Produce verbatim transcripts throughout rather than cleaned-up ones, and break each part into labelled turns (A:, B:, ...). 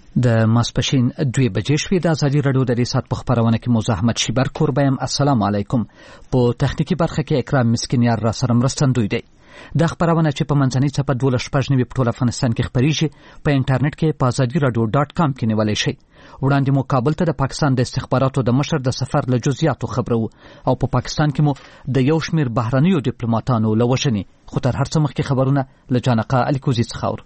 A: د ماسپښین دوی بجې شوې. د ازادي راډیو د دې ساعت په خپرونه کې موزه احمد شیبر کوربه یم. السلام علیکم. په تخنیکی برخه کې اکرام مسکینیار را سره مرستندوی دی. د خبرونه چې په منځنۍ څپه دولس شپږ نوي په ټول افغانستان کې خپریږي په انټرنیټ کې په ازادي راډیو ډاټ کام کې نیولای شئ. وړاندې مو کابل ته د پاکستان د استخباراتو د مشر د سفر له جزئیاتو خبرو او په پاکستان کې مو د یو شمېر بهرنیو ډیپلوماټانو له وژنې. خو تر هر څه مخکې خبرونه له جانقه الیکوزي څخه اورو.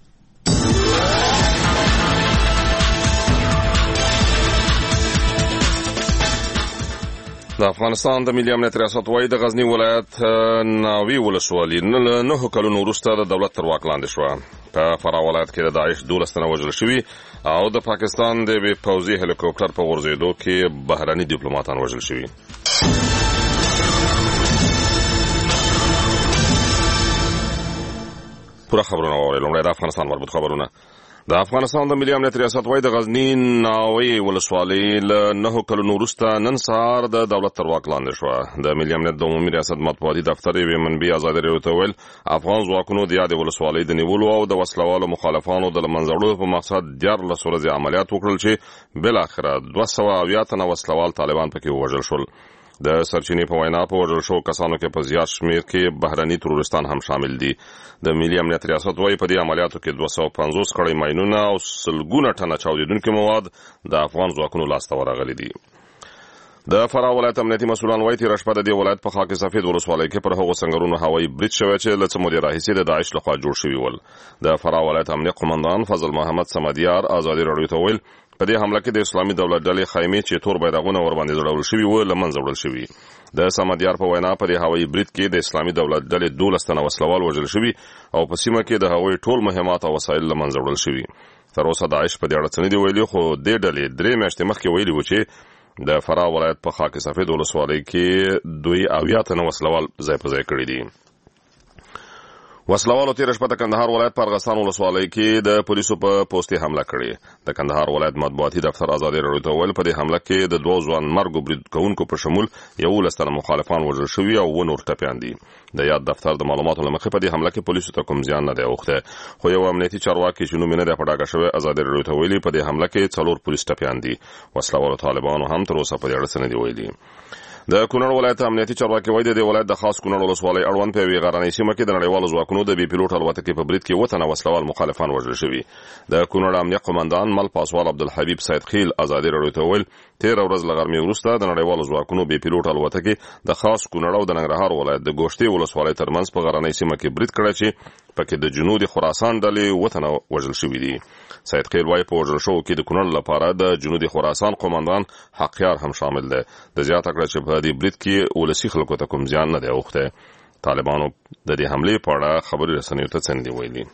B: د افغانستان د ملي امنیت ریاست وايي د غزنی ولایت ناوی ولسوالي نه نه کلونو وروسته د دولت تر واک لاندې شوه. په فراه ولایت کې د داعش دولس تنه وژل شوي او د پاکستان د یوې پوځي هلیکوپټر په غورځېدو کې بهرني ډیپلوماټان وژل شوي. پوره خبرونه واورئ. لومړی د افغانستان مربوط خبرونه. د افغانستان د ملي امنیت ریاست وايي د غزنی ناوی ولسوالي له نه کلونو وروسته نن سهار د دولت تر واک لاندې شوه. د ملي امنیت د عمومي ریاست مطبوعاتي دفتر یوې منبع ازادي راډیو ته ویل افغان ځواکونو د یادې ولسوالۍ د نیولو او د وسلوالو مخالفانو د له منځه وړلو په مقصد دیارلس ورځې عملیات وکړل چې بالاخره دوه سوه اویا تنه وسلوال طالبان پکې ووژل شول. د سرچینې په وینا په وژل شوو کسانو کې په زیات شمېر کې بهرني ترورستان هم شامل دي. د ملي امنیت ریاست وايي په دې عملیاتو کې دوه سوه پنځوس کړۍ ماینونه او سلګونه ټنه چاودېدونکي مواد د افغان ځواکونو لاسته ورغلي دي. د فراه ولایت امنیتي مسؤلان وايي تېره شپه د دې ولایت په خاک سفید ولسوالۍ کې پر هغو سنګرونو هوایي برید شوی چې له څه مودې راهیسې د داعش لخوا جوړ شوي ول. د فراه ولایت امنیت قمندان فضل محمد صمدیار ازادي راډیو ته ویل په دې حمله کې د اسلامي دولت ډلې خیمې چې تور بیرغونه ورباندې ځړول شوي وو له منځه وړل شوي. د صمدیار په وینا په دې هوایي برید کې د اسلامي دولت ډلې دولس تنه وسلوال وژل شوي او په سیمه کې د هغوی ټول مهمات او وسایل له منځه وړل شوي. تر اوسه داعش په دې اړه څه نه دي ویلي، خو دې ډلې درې میاشتې مخکې ویلي وو چې د فراه ولایت په خاک سفید ولسوالۍ کې دوی اویا تنه وسلوال ځای په ځای کړي دي. وسلوالو تېره شپه د کندهار ولایت په ارغستان ولسوالۍ کې د پولیسو په پوستې حمله کړې. د کندهار ولایت مطبوعاتي دفتر ازادي راډیو ته ویل په دې حمله کې د دوه ځوان مرګو برید کوونکو په شمول یولس تنه مخالفان وژل شوي او اووه نور ټپیان دي. د یاد دفتر د معلوماتو له مخې په دې حمله کې پولیسو ته کوم زیان نه دی اوښتی، خو یو امنیتي چارواکي چې نوم یې نه دی په ډاګه شوی ازادي راډیو ته ویلي په دې حمله کې څلور پولیس ټپیان دي. وسلوالو طالبانو هم تر اوسه په دې اړه څه نه دي ویلي. د کونړ ولایت امنیتي چارواکي وايي د ولایت د خاص کونړ ولسوالۍ اړوند په یوې غرنۍ سیمه کې د نړیوالو ځواکونو د بي پیلوټ الوتکې په برید کې اووه تنه وسلوال مخالفان وژل شوي. د کونړ امنیت قمندان مل پاسوال عبدالحبیب سید خیل ازادي راډیو ته ویل تېره ورځ له غرمې وروسته د نړیوالو ځواکونو بي پیلوټ الوتکې د خاص کونړ او د ننګرهار ولایت د ګوشتې ولسوالۍ ترمنځ په غرنۍ سیمه کې برید کړی چې پکې د جنوب خراسان ډلې اووه تنه وژل شوي دي. سید خیل وايي په وژل شوو کې د کونړ لپاره د جنوب خراسان قمندان حقیار هم شامل دی. د زیاته کړه چې په دې برید کې ولسي خلکو ته کوم زیان نه دی اوښتی. طالبانو د دې حملې په اړه خبري رسنیو ته څه نه دي ویلي.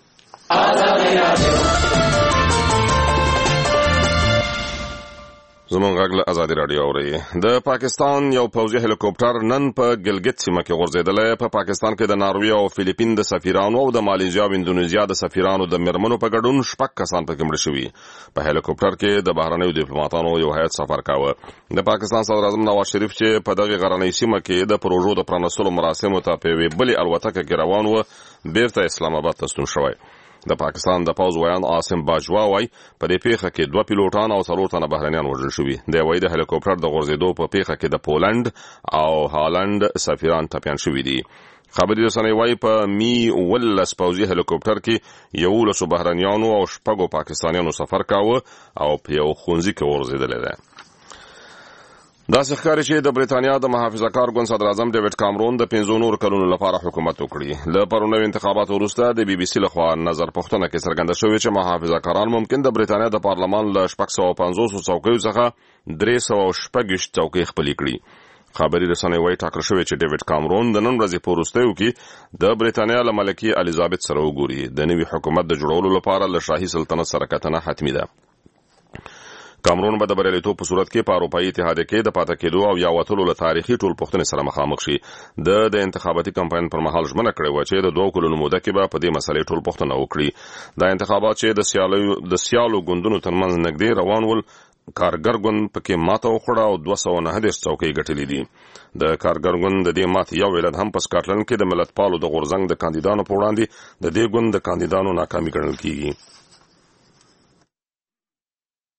B: زموږ غږ له ازادي راډیو اورئ. د پاکستان یو پوځي هلیکوپټر نن په ګلګت سیمه کې غورځېدلی. په پاکستان کې د ناروې او فلیپین د سفیرانو او د مالیزیا او اندونیزیا د سفیرانو د میرمنو په ګډون شپږ کسان پکې مړه شوي. په هلیکوپټر کې د بهرنیو ډیپلوماټانو یو هیئت سفر کاوه. د پاکستان صدر اعظم نواز شریف چې په دغه غرنۍ سیمه کې د پروژو د پرانستلو مراسمو ته په یوې بلې الوتکه کې روان و، بیرته اسلام آباد ته ستون شوی. د پاکستان د پوځ ویان عاصم باجوا وايي په دې پیښه کې دوه پیلوټان او څلور تنه بهرنیان وژل شوي. دی وايي د هلیکوپټر د غورځېدو په پیښه کې د پولند او هالند سفیران ټپیان شوي دي. خبري رسنۍ وايي په می ولس پوځي هلیکوپټر کې یولسو بهرنیانو او شپږو پاکستانیانو سفر کاوه او په یو ښوونځي کې غورځېدلی دی. داسې ښکاري چې د بریتانیا د محافظه کار ګوند صدر اعظم ډیوډ کامرون د پنځو نورو کلونو لپاره حکومت وکړي. له پرونیو انتخاباتو وروسته د بي بي سي لخوا نظر پوښتنه کې څرګنده شوې چې محافظه کاران ممکن د بریتانیا د پارلمان له شپږ سوه پنځوسو څوکیو څخه درې سوه شپږ ویشت څوکۍ خپلې کړي. خبري رسنۍ وايي ټاکل شوې چې ډیوډ کامرون د نن ورځې په وروستیو کې د بریتانیا له ملکې الیزابت سره وګوري. د نوي حکومت د جوړولو لپاره له شاهي سلطنت سره کتنه حتمي ده. کامرون به د بریالیتوب په صورت کې په اروپایي اتحادیه کې د پاتې کېدو او یا وتلو له تاریخي ټولپوښتنې سره مخامخ شي. د د انتخاباتي کمپاین پر مهال ژمنه کړې وه چې د دوه کلونو موده کې به په دې مسلې ټولپوښتنه وکړي. دا انتخابات چې د سیالو د سیالو ګوندونو ترمنځ نږدې روان ول، کارګر ګوند پکې ماته وخوړه او دوه سوه نهه دېرش څوکۍ ګټلې دي. د کارګر ګوند د دې ماتې یو علت هم په سکاټلند کې د ملتپالو د غورځنګ د کاندیدانو په وړاندې د دې ګوند د کاندیدانو ناکامي ګڼل کیږي.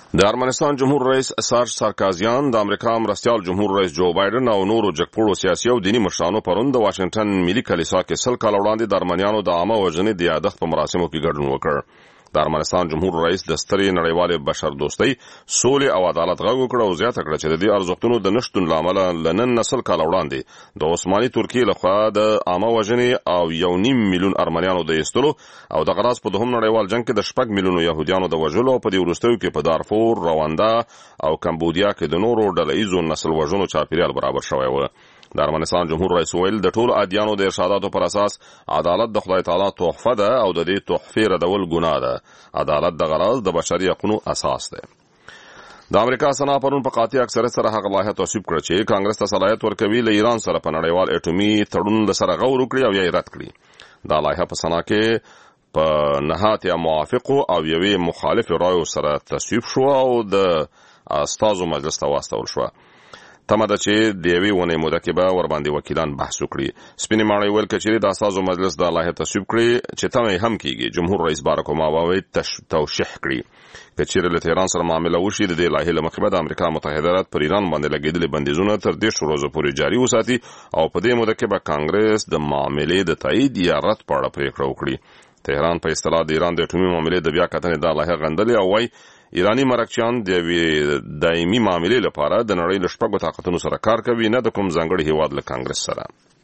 B: د ارمنستان جمهور رئیس سارج سارکازیان د امریکا مرستیال جمهور رئیس جو بایدن او نورو جګپوړو سیاسي او دینی مشرانو پرون د واشنگټن ملي کلیسا کې سل کال وړاندې د ارمنیانو د عامه وژنې د یادښت په مراسمو کې ګډون وکړ. د ارمنستان جمهور رئیس د سترې نړیوالې بشردوستۍ، سولې او عدالت غږ وکړ او زیاته کړه چې د دې ارزښتونو د نشتون له امله له نن نه سل کاله وړاندې د عثماني ترکیې لخوا د عامه وژنې او یو نیم میلیون ارمنیانو د ایستلو او دغه راز په دوهم نړیوال جنګ کې د شپږ میلیونو یهودیانو د وژلو او په دې وروستیو کې په دارفور، رواندا او کمبودیا کې د نورو ډله ایزو نسل وژنو چاپیریال برابر شوی و. د ارمنستان جمهور رئیس ویل د ټولو ادیانو د ارشاداتو پر اساس عدالت د خدای تعالی تحفه ده او د دې تحفې ردول ګناه ده. عدالت د غراز د بشري حقوقو اساس ده. د امریکا سنا پرون په قاطع اکثریت سره هغه لایحه تصویب کړه چې کانګرس ته صلاحیت ورکوي له ایران سره په نړیوال اټومي تړون سره غور وکړي او یې رد کړي. دا لایحه په سنا کې په نهایت موافق او یوې مخالف رایو سره تصویب شو او د استازو مجلس ته واستول شو. تمه ده چې د یوې ونې موده کې به ورباندې وکیلان بحث وکړي. سپینې ماڼۍ ویل که چیرې د استازو مجلس دا لایحه تصویب کړي چې تمه یې هم کېږي جمهور رئیس باراک اوباما به توشیح کړي. که چیرې له تهران سره معامله وشي د دې لایحې له مخې به د امریکا متحده ایالات پر ایران باندې لګېدلي بندیزونه تر دېرشو ورځو پورې جاري وساتي او په دې موده کې به کانګرس د معاملې د تایید یا رد په اړه پرېکړه وکړي. تهران په اصطلاح د ایران د اټومي معاملې د بیا کتنې دا لایحه غندلې او وایي ایرانی مرکچیان د یوې دایمي معاملې لپاره د نړۍ له شپږو طاقتونو سره کار کوي، نه د کوم ځانګړي هیواد له کانګرس سره.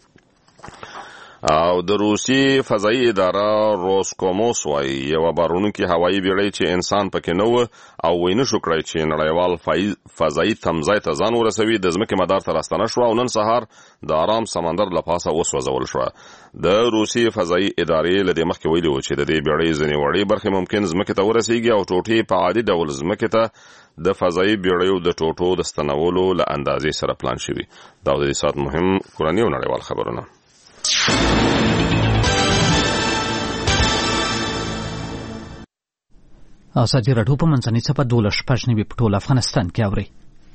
B: او د روسي فضایي اداره روسکوموس وایي یوه بارونکې هوایي بیړۍ چې انسان پکې نه و او وی نه شو کړی چې نړیوال فضایي تمځای ته ځان ورسوي د ځمکې مدار ته راستنه شوه او نن سهار د آرام سمندر له پاسه وسوځول شوه. د روسي فضایي ادارې له دې مخکې ویلي و چې د دې بیړۍ ځینې وړې برخې ممکن ځمکې ته ورسیږي او ټوټې په عادي ډول ځمکې ته د فضایي بیړیو د ټوټو د ستنولو له اندازې سره پلان شوي. دا د دې ساعت مهم کورني او نړیوال خبرونه.
A: ازادي راډیو په منځنۍ څپه دولس شپږ نوي په ټول افغانستان کې اوري.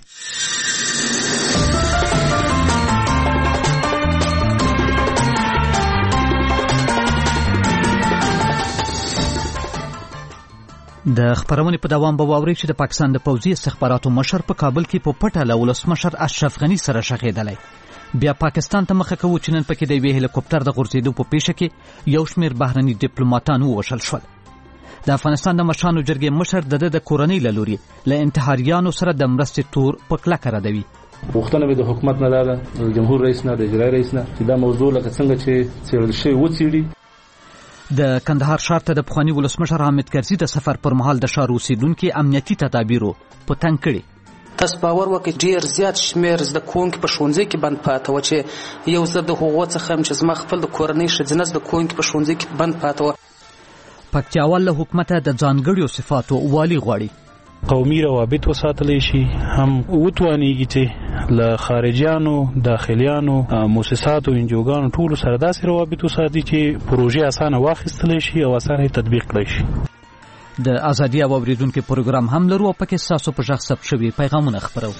A: د خبرونې په دوام به واورئ چې د پاکستان د پوځي استخباراتو مشر په کابل کې په پټه له ولسمشر اشرف غني سره شخېدلی. بیا پاکستان ته مخه کوو چې نن پکې د یوې هلیکوپټر د غورځېدو په پیښه کې یو شمېر بهرني ډیپلوماتان ووژل شول. د افغانستان د مشرانو جرګې مشر د ده د کورنۍ له لوري له انتحاریانو سره د مرستې تور په کلکه ردوي.
C: غوښتنه به د حکومت نه ده، د جمهور رئیس نه، د اجرایي رئیس نه، چې دا موضوع لکه څنګه چې څېړل شوی وڅېړي.
A: د کندهار ښار ته د پخواني ولسمشر حامد کرزي د سفر پر مهال د ښار اوسېدونکي امنیتي تدابیرو په تنګ کړي.
D: تاسو باور وکړئ ډېر زیات شمېر زده کوونکي په ښوونځي کې بند پاته وو چې یو زه د هغو څخه یم چې زما خپل د کورنۍ ښځینه زده کوونکي په ښوونځي کې بند پاته وو.
A: پکتیاوال له حکومته د ځانګړیو صفاتو والي غواړي.
E: قومي روابط وساتلی شي، هم وتوانیږي چې له خارجیانو، داخلیانو، مؤسساتو، انجوګانو ټولو سره داسې روابط وساتي چې پروژې اسانه واخیستلی شي او اسانه تطبیق کړی شي.
A: د ازادي او اوریدونکو پروګرام هم لرو او پکې ستاسو په غږ ثبت شوي پیغامونه خپرو.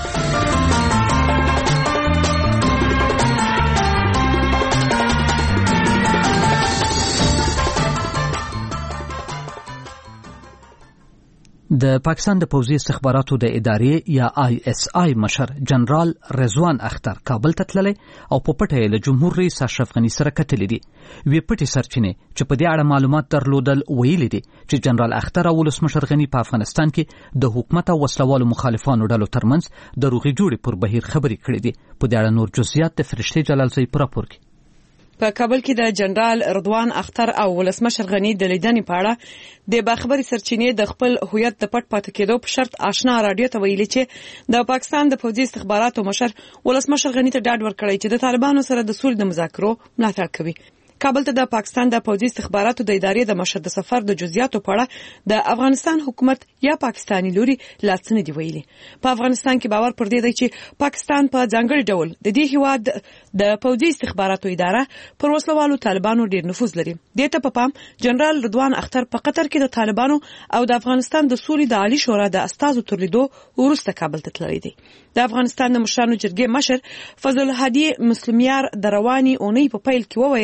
A: د پاکستان د پوځي استخباراتو د ادارې یا آی اس آی مشر جنرال رضوان اختر کابل ته تللی او په پټه له جمهور رئیس اشرف غني سره کتلې دي. وی پټي سرچینې چې په دې اړه معلومات درلودل ویلي دي چې جنرال اختر او ولسمشر غني په افغانستان کې د حکومت او وسلوالو مخالفانو ډلو ترمنځ د روغې جوړې پر بهیر خبرې کړې دي. په دې اړه نور جزئیات د فرشتي جلالزی په راپور کې.
F: په کابل کې د جنرال رضوان اختر او ولسمشر غني د لیدنې په اړه د باخبري سرچینې د خپل هویت د پټ پاتې کېدو په شرط آشنا رادیو ته ویلي چې د پاکستان د پوځي استخباراتو مشر ولسمشر غني ته ډاډ ورکړی چې د طالبانو سره د سولې د مذاکرو ملاتړ کوي. کابل ته د پاکستان د پوځي استخباراتو د ادارې د مشر د سفر د جزئیاتو په اړه د افغانستان حکومت یا پاکستاني لوري لاس نه دی ویلي. په افغانستان کې باور پر دې دی چې پاکستان په ځانګړي ډول د دې هیواد د پوځي استخباراتو اداره پر وسلوالو طالبانو ډیر نفوذ لري. دې ته په پام جنرال رضوان اختر په قطر کې د طالبانو او د افغانستان د سولې د عالی شورا د استازو تر لیدو وروسته کابل ته تللی دی. د افغانستان د مشرانو جرګې مشر فضل هادي مسلمیار د رواني اونۍ په پیل کې وویل چې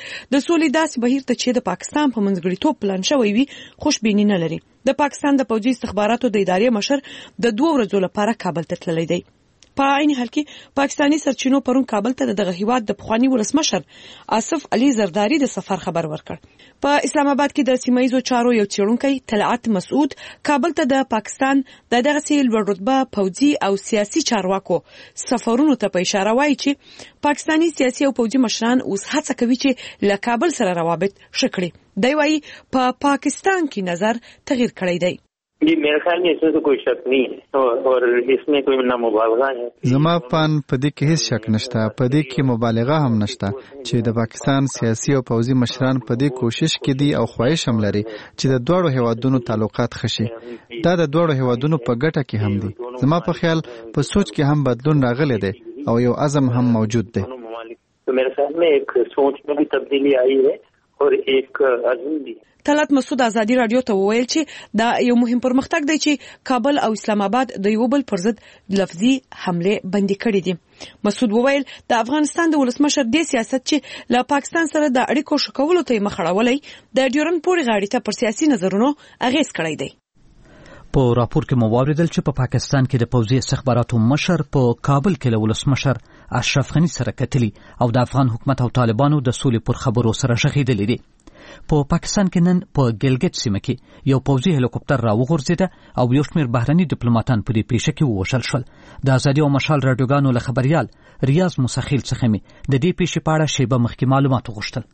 F: د سولې داسې بهیر ته چې د پاکستان په منځګړیتوب پلان شوی وي خوشبیني نه لري. د پاکستان د پوځي استخباراتو د ادارې مشر د دوه ورځو لپاره کابل ته تللی دی. په عین حال کې پاکستاني سرچینو پرون کابل ته دغه هیواد د پخوانی ولسمشر آصف علي زرداری د سفر خبر ورکړ. په اسلام آباد کې د سیمایي چارو یو څېړونکی طلعت مسعود کابل ته د پاکستان د دغه سیل ورتبه پوځي او سیاسي چارواکو سفرونو ته په اشاره وایي چې پاکستاني سیاسي او پوځي مشران اوس هڅه کوي چې له کابل سره روابط ښه کړي. دی وايي په پا پاکستان کې نظر تغییر کړی دی.
G: जी मेरे ख्याल में इसमें तो कोई शक नहीं है और इसमें कोई ना मुबालगा है.
H: زما پان په دې کې هیڅ شک نشته، په دې کې مبالغه هم نشته چې د پاکستان سیاسي او پوځي مشران په دې کوشش کې دي او خواهش هم لري چې د دوړو هیوادونو تعلقات خشي. دا د دوړو هیوادونو په ګټه کې هم دي. زما په خیال په سوچ کې هم بدلون راغلی دی او یو عزم هم موجود دی.
G: तो मेरे ख्याल में एक सोच में भी तब्दीली आई है और एक عزم भी.
F: طلعت مسعود ازادي رادیو ته وویل چې دا یو مهم پرمختګ دی چې کابل او اسلام آباد د یو بل پر ضد لفظي حمله بندي کړې دي. مسعود وویل د افغانستان د ولسمشر د سیاست چې له پاکستان سره د اړیکو ښه کولو ته مخړولې د ډیورن پورې غاړې ته پر سیاسي نظرونو اغیز کړی دی.
A: په راپور کې مو واوریدل چې په پاکستان کې د پوځي استخباراتو مشر په کابل کې له ولسمشر اشرف غني سره کتلی او د افغان حکومت او طالبانو د سولې پر خبرو سره شغېدلې دي. په پاکستان کې نن په ګلګت سیمه کې یو پوځي هلیکوپټر راوغورځید او یو شمېر بهرني ډیپلوماټان په دې پیښه کې ووژل شول. د ازادي او مشال رادیوګانو له خبريال ریاض مسخیل څخه می د دې پیښې په اړه شیبه مخکې معلومات وغوښتل.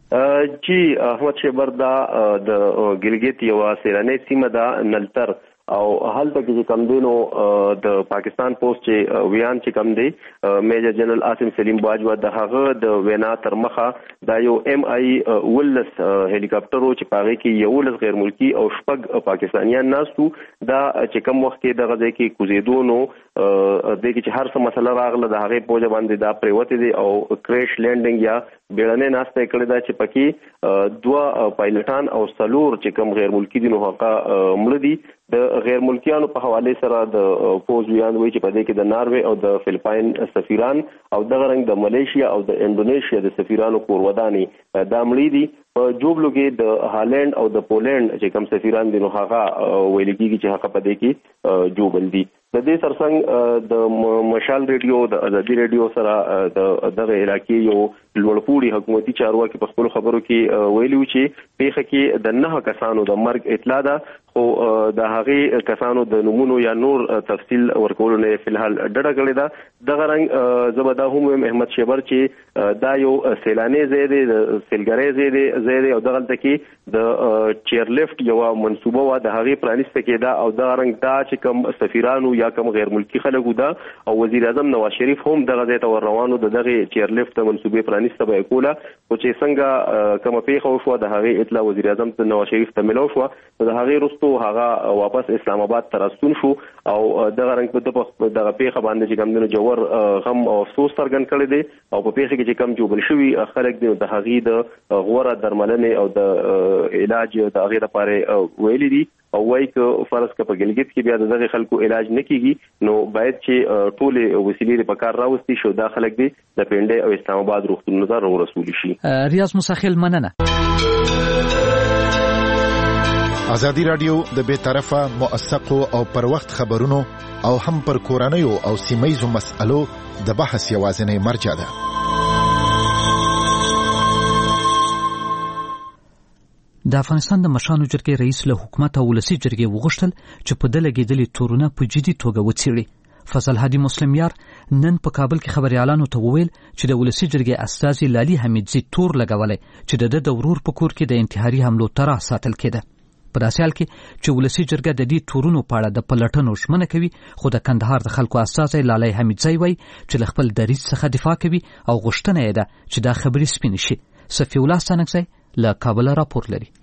I: جی احمد شیبر دا د ګلګت یو سیرانه سیمه دا نلتر او حالت کې کم دینو د پاکستان پوسټ چې ویان چې کم دی میجر جنرال عاصم سلیم باجوا د هغه د وینا تر مخه دا یو ایم آی ولس هلیکاپټر چې پاره کې یو لس غیر ملکی او شپږ پاکستانیان ناستو دا چې کم وخت کې د غځي کې کوزیدونو د کې چې هر څه مسله راغله د هغه پوجا باندې دا پریوت دي او کریش لینډینګ یا بیړنۍ ناسته کړې دا چې پکې دوه پایلټان او سلور چې کم غیر ملکی دي نو هغه مړ دي. د غیر ملکیانو په حواله سره د پوز ویان وی چې په دې کې د ناروې او د فلپاین سفیران او د غرنګ د ملیشیا او د انډونیشیا د سفیرانو کوروداني د مړي دي. په جوبلو کې د هالند او د پولند چې کوم سفیران دي نو هغه ویل کېږي چې هغه په دې کې جوبل دي. د دې سرڅنګ د مشال ریډیو د ازادي ریډیو سره د دغه علاقې یو لوړپوړي حکومتي چارواکي په خپل خبرو کې ویلي چې پیښه کې د نه کسانو د مرګ اطلاع ده خو د هغه کسانو د نمونو یا نور تفصیل ورکول نه فلحال ډډه کړې ده. دغه رنګ زبدا هم احمد شیبر چې دا یو سیلاني زیاده د سیلګری زیاده زیاده او دغه تکي د چیر لیفت یو منسوبه و د هغه پرانیست کې دا او دغه رنګ دا چې کوم سفیرانو یا کوم غیر ملکی خلکو دا او وزیر اعظم نواز شریف هم دغه ځای ته ور روانو د دغه چیر لیفت منسوبه پرانیست به کوله او چې څنګه کوم پیښه وشو د هغه اطلاع وزیر اعظم نواز شریف ته ملو شو د هغه رستو هغه واپس اسلام آباد ته راستون شو او دغه رنګ په دغه پیښه باندې چې کوم د جوړ غم او افسوس څرګند کړی دی او په پیښه کې چې کوم جوړ شوی خلک دی د هغه د غوړه درملنه او د علاج د هغه لپاره ویلي دي او وایي چې فرض کړه په ګلګت کې بیا دغه خلکو علاج نه کیږي نو باید چې ټول وسیلې په کار راوستي شو دا خلک دي د پنده او اسلام آباد روغتون نظر ورسول شي.
A: ریاض مسخیل مننه.
J: ازادي رادیو د بے طرفه موثقو او پر وخت خبرونو او هم پر کورنیو او سیمایي مسألو د بحث یوازینی مرجع ده.
A: د افغانستان د مشرانو جرګې رئیس له حکومت او ولسی جرګې وغوښتل چې په دله لګیدلې تورونه په جدي توګه وڅېړي. فضل هادي مسلم یار نن په کابل کې خبريالانو ته وویل چې د ولسی جرګې استازي لالي حمیدزي تور لګولای چې د د ورور په کور کې د انتحاري حملو تر ساتل کېده. په داسې حال کې چې ولسی جرګه د دې تورونو په اړه د پلټنو ژمنه کوي خو د کندهار د خلکو استازي لالي حمیدزي وایي چې له خپل دریځ څخه دفاع کوي او غوښتنه یې ده چې دا خبرې سپینې شي. صفي الله ستانکزی له کابل راپور لري.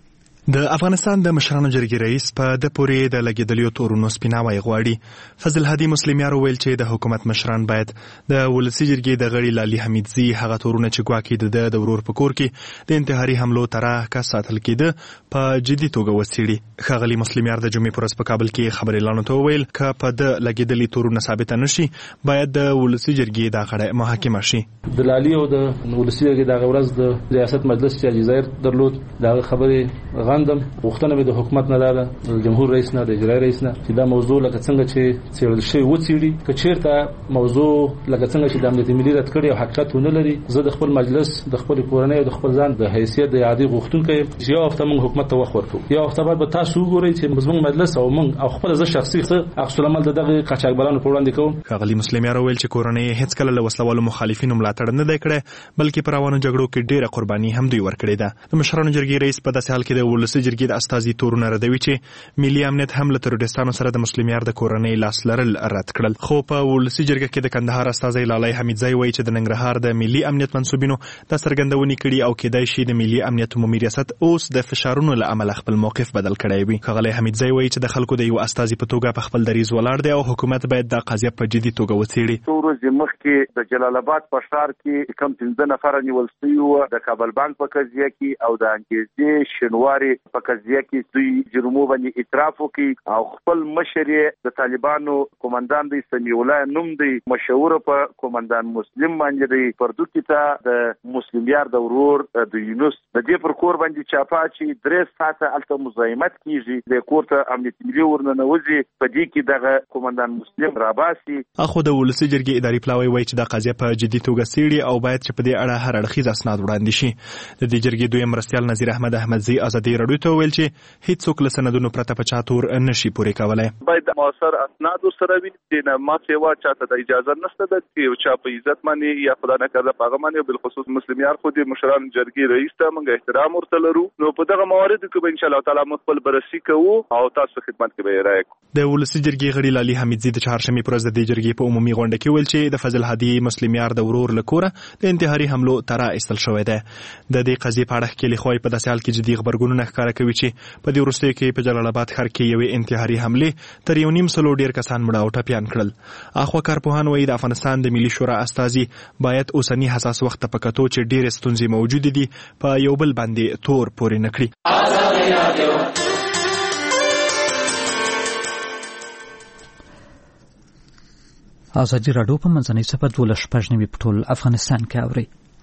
K: د افغانستان د مشرانو جرګې رئیس په د پورې د لګیدلیو تورونو سپیناوی غواړي. فضل هادي مسلمیار ویل چې د حکومت مشران باید د ولسی جرګې د غړي لالي حمیدزي هغه تورونه چې ګواکې د د ورور په کور کې د انتحاري حملو طرح کا ساتل کېده په جدي توګه وڅېړي. ښاغلي مسلمیار د جمعې په ورځ په کابل کې خبري اعلان ته وویل که په د لګیدلي تورونه ثابت نشي باید د ولسی جرګې د غړي محاکمه شي.
C: د لالي او د ولسی جرګې د ورځ د ریاست مجلس چې الجزایر درلود دا خبره غندم وختونه به د حکومت نه لاله د جمهور رئیس نه د اجرایي رئیس نه چې دا موضوع لکه څنګه چې څېړل شوی و څېړي که چیرته موضوع لکه څنګه چې د امنیت ملي رد کړي او حقیقت ونه لري زه د خپل مجلس د خپل کورنۍ او د خپل ځان د حیثیت د عادي غوښتونکو چې یو هفته موږ حکومت ته وخت ورکړو. یو هفته بعد به تاسو وګورئ چې زموږ مجلس او موږ او خپل ځ شخصي عکس العمل د دغه قاچاقبرانو په وړاندې کوم.
K: ښاغلي مسلمیار ویل چې کورنۍ هیڅ کله له وسلوالو مخالفینو ملاتړ نه دی کړی بلکې پر روانو جګړو کې ډېره قرباني هم دوی ورکړې ده. د مشرانو جرګې رئیس په داسې حال کې د ولسی جرګې د استازي تورونه ردوي چې ملي امنیت هم له تروریستانو سره د مسلمیار د کورنۍ لاس لرل رد کړل. خو په ولسی جرګه کې د کندهار استازي لالي حمیدزي وایي چې د ننګرهار د ملي امنیت منسوبینو د سرګندونې کړي او کېدای شي د ملي امنیت عمومي ریاست اوس د فشارونو له امله خپل موقف بدل کړی وي. ښاغلي حمیدزي وایي چې د خلکو د یو استازي په توګه په خپل دریځ ولاړ دی او حکومت باید د قضیه په جدي توګه وڅېړي.
L: څو ورځې مخکې د جلال آباد په ښار کې کم پنځه نفر نیول شوي وو د کابل بانک په قضیه کې او د انګریزي شینواري په قضیه کې دوی جرمو باندې اعتراف وکړي او خپل مشر د طالبانو کمانډان دی سمیع الله نوم دی مشهور په کمانډان مسلم باندې دی پردو کې ته د مسلمیار د ورور د یونس د دې پر کور باندې چاپا چې درې ساعته الته مزاحمت کیږي د کور ته امنیت ملي ورننوځي په دې کې دغه کمانډان مسلم راباسي.
K: اخو د ولسی جرګې اداري پلاوی وایي چې د قضیه په جدي توګه څېړي او باید چې په دې اړه هر اړخیز اسناد وړاندې شي. د دې جرګې دویم مرستیال نظیر احمد احمدزي ازادي راډیو ته ویل چې هیڅوک له سندونو پرته په چا تور نشي پورې کولای.
M: باید موثر اسناد سره وي چې نه ما سیوا چاته د اجازه نشته د چې چا په عزت باندې یا خدای نه کړه په هغه باندې بل خصوص مسلمیار خو د مشران جرګې رئیس ته موږ احترام ورته لرو نو په دغه موارد کې به ان شاء الله تعالی موږ خپل بررسي کوو او تاسو خدمت کې به رائے کوو.
K: د ولسی جرګې غړي لالي حمیدزي د چهارشنبه پر ورځ د جرګې په عمومي غونډه کې ویل چې د فضل هادي مسلمیار د ورور لکوره د انتحاري حملو طرح ایستل شوې ده. د دې قضیې په اړه کې لخوا په داسې حال کې جدي خبرګونونه ښکاره کوي چې په دې وروستیو کې په جلال آباد ښار کې یوې انتحاري حملې تر یو نیم سلو ډیر کسان مړه او ټپیان کړل. اخوا کارپوهان وایي د افغانستان د ملي شورا استازي باید اوسنی حساس وخت په کتو چې ډېرې ستونزې موجود دي په یو بل باندې تور پورې نه کړي.
A: ازادي راډیو په منځنۍ صفحه دولس شپږ نوي په ټول افغانستان کې اوري.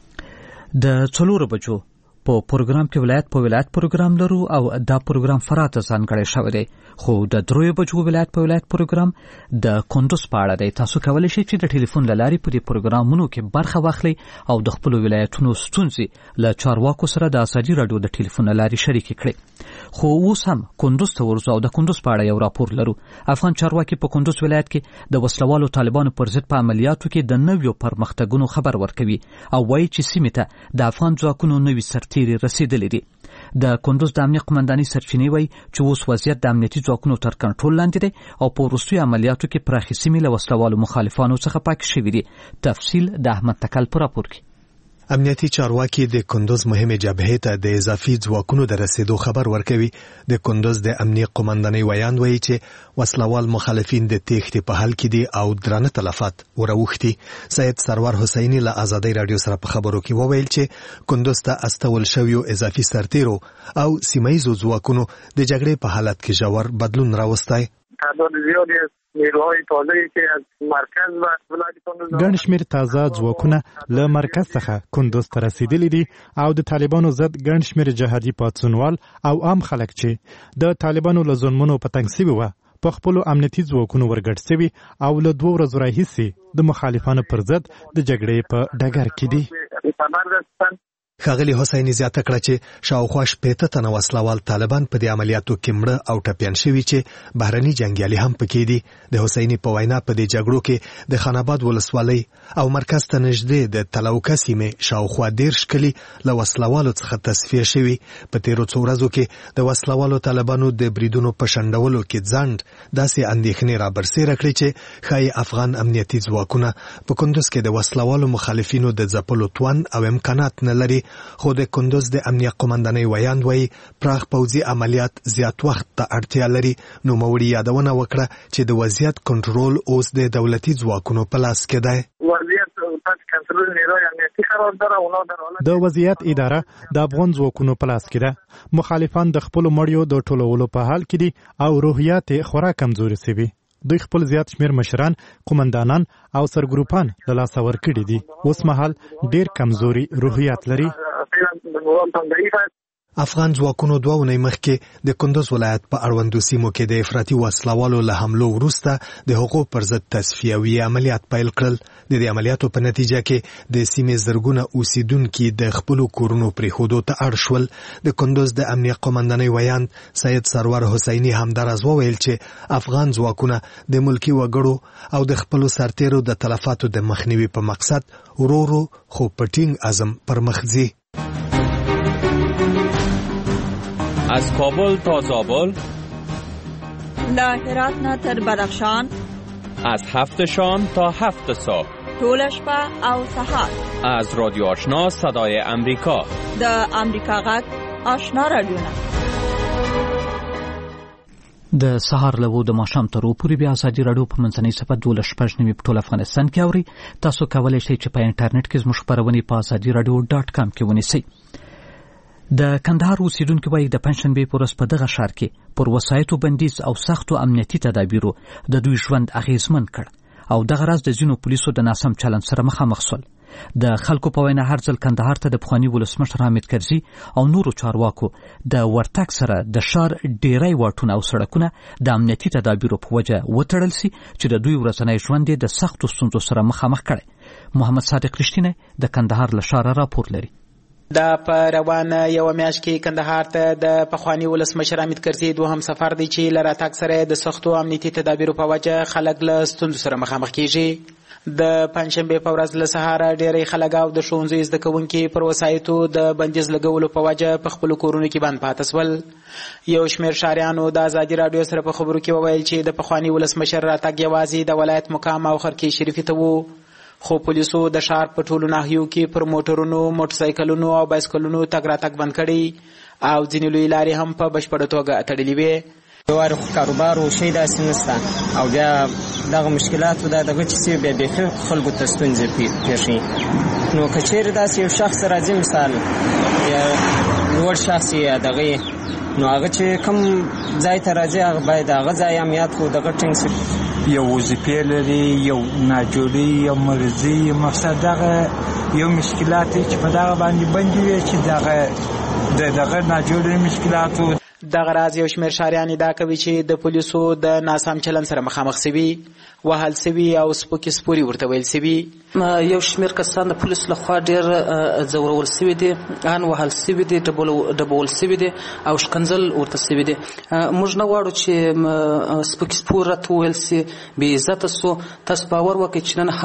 A: د څلورو بجو په پروګرام کې ولایت په ولایت پروګرام لرو او دا پروګرام فرات ځانګړی شوی دی خو د دریو بجو ولایت په ولایت پروګرام د کندوز په اړه دی. تاسو کولی شئ چې د ټلیفون له لارې په دې پروګرامونو کې برخه واخلئ او د خپلو ولایتونو ستونزې له چارواکو سره د ازادي راډیو د ټلیفون له لارې شریکې کړئ. خو اوس هم کندوز ته ورځو او د کندوز په اړه یو راپور لرو. افغان چارواکي په کندوز ولایت کې د وسلوالو طالبانو پر ضد په عملیاتو کې د نویو پرمختګونو خبر ورکوي او وایي چې سیمې ته د افغان ځواکونو نوي سرتیري رسیدلي دي. د کندوز د امنیت قمندانۍ سرچینې وایي چې اوس وضعیت د امنیتي ځواکونو تر کنټرول لاندې دی او په وروستیو عملیاتو کې پراخې سیمې له وسلوالو مخالفانو څخه پاکې شوي دي. تفصیل د احمد تکل په راپور کې.
N: امنیتي چارواکي د کندوز مهمه جبهې ته د اضافي ځواکونو د رسیدو خبر ورکوي. د کندوز د امنیت قمندانۍ ویان وایي چې وسلوال مخالفین د تېښتې په حال کې دي او درانه تلفات وراوښتي. سید سرور حسیني له ازادي راډیو سره په خبرو کې وویل چې کندوز ته استول شویو اضافي سرتیرو او سیمایي ځواکونو د جګړې په حالت کې ژور بدلون راوستی.
O: نیروهای تازه‌ای که از مرکز و ولایت کندوز
P: ګڼ شمېر تازه ځواکونه له مرکز څخه کندوز ته رسیدلي دي او د طالبانو ضد ګڼ شمېر جهادي پاڅونوال او عام خلک چې د طالبانو له ظلمونو په تنګ سوي وه په خپلو امنیتي ځواکونو ورګډ سوي او له دوه ورځو راهیسې د مخالفانو پر ضد د جګړې په ډګر کې دي.
N: ښاغلي حسیني زیاته کړه چې شاوخوا شپېته تنه وسلوال طالبان په دې عملیاتو کې مړه او ټپیان شوي چې بهرني جنګیالي هم پکې دي. د حسیني په وینا په دې جګړو کې د خان آباد ولسوالۍ او مرکز ته نږدې د تلوکه سیمې شاوخوا دېرش کلي له وسلوالو څخه تصفیه شوي. په تېرو څو ورځو کې د وسلوالو طالبانو د بریدونو په شنډولو کې ځنډ داسې اندېښنې رابرسېره کړې چې ښایي افغان امنیتي ځواکونه په کندوز کې د وسلوالو مخالفینو د ځپلو توان او امکانات نه لري خو د کندوز د امنیه قومندانۍ ویاند وایي پراخ پوځي عملیات زیات وخت ته اړتیا لري. نو موري یادونه وکړه چې د وضعیت کنټرول اوس د دولتي ځواکونو په لاس کې دی.
P: د وضعیت اداره د افغان ځواکونو په لاس کې ده. مخالفان د خپل مړیو د ټولولو په حال کې دي او روحیات خورا کمزوري سوي. دوی خپل زیات شمیر مشران، قومندانان او سرګروپان د لاسه ورکړي دي. اوس مهال ډیر کمزوري روحیات لري.
N: افغان ځواکونو دوه اونۍ مخکې د کندوز ولایت په اړوندو سیمو کې د افراطي وسلوالو له حملو وروسته د هغو پر ضد تصفیوي عملیات پیل کړل. د دې عملیاتو په نتیجه کې د سیمې زرګونه اوسیدونکي د خپلو کورونو پرېښودو ته اړ شول. د کندوز د امنیه قومندانۍ ویاند سید سرور حسیني همداراز وویل چې افغان ځواکونه د ملکي وګړو او د خپلو سرتیرو د تلفاتو د مخنیوي په مقصد ورو ورو خو په ټینګ عزم پر مخ ځي.
Q: از کابل تا زابل،
R: له هرات نه تر بدخشان،
Q: از هفت شام تا هفت صبح،
R: طول شپه او سحر،
Q: از رادیو آشنا صدای امریکا،
R: د امریکا غږ آشنا رادیو.
A: د سهار له د ماښام تر پورې بیا ازادي راډیو په منځنۍ صفحه دولس شپږ نوي په ټول افغانستان کې اوري. تاسو کولی شئ چې په انټرنیټ کې زموږ خپرونې په ازادي راډیو ډاټ کام کې ونیسئ. د کندهار اوسیدونکو وایي د پنځشنبې په ورځ په دغه ښار کې پر وسایطو بندیز او سختو امنیتي تدابیرو د دوی ژوند اغیزمن کړ او دغه راز د ځینو پولیسو د ناسم چلند سره مخامخ شول. د خلکو په وینا هر ځل کندهار ته د پخواني ولسمشر حامد کرزي او نورو چارواکو د ورتګ سره د ښار ډیری واټونه او سړکونه د امنیتي تدابیرو په وجه وتړل سي چې د دوی ورځنی ژوند د سختو ستونزو سره مخامخ کړي. محمد صادق رښتینی د کندهار له ښاره راپور لري.
S: دا په روانه یو میاشت کې کندهار ته د پخواني ولسمشر حامد کرزي دوهم سفر دی چې له راتګ سره د سختو امنیتي تدابیرو په وجه خلک له ستونزو سره مخامخ کیږي. د پنځشنبې په ورځ له سهاره ډېری خلک او د ښوونځیو زده کوونکي پر وسایطو د بندیز لګولو په وجه په خپلو کورونو کې بند پاته سول. یو شمېر ښاریانو د ازادي راډیو سره په خبرو کې وویل چې د پخواني ولسمشر راتګ یوازې د ولایت مقام او خرکې شریفې ته و، خو پولیسو د ښار په ټولو ناحیو کې پر موټرونو، موټرسایکلونو او بایسکلونو تګ راتګ بند کړي او ځینې لوی لارې هم په بشپړه توګه تړلې وې.
T: دوار کاروبار او شی داسې نشته او بیا دغه مشکلاتو دا دغه چې بیا بیخي خلکو ته ستونزې پیښې. نو که چیرې داسې یو شخص راځي، مثال یا لوړ شخص یا دغه، نو هغه چې کوم ځای ته راځي هغه باید هغه ځای امنیت خو دغه ټینګ شي.
U: یو وظیفې لري، یو ناجوړي، یو مرضي، مقصد دغه یو مشکلات چې په دغه باندې بندي وي چې دغه د دغه ناجوړي مشکلاتو.
S: دغه راز یو شمېر ښاریان ادعا کوي چې د پولیسو د ناسم چلند سره مخامخ سوي، وهل سوي او سپوکې سپوري ورته ویل سوي.
D: یو شمېر کسان د پولیسو لخوا ډېر ځورول سوي دي، ان وهل سوي دي، ډبول سوي دي او شکنځل ورته سوي دي. موږ نه غواړو چې سپوکې سپور راته وویل سي، بې عزته سو. تاسو باور وکړئ چې نن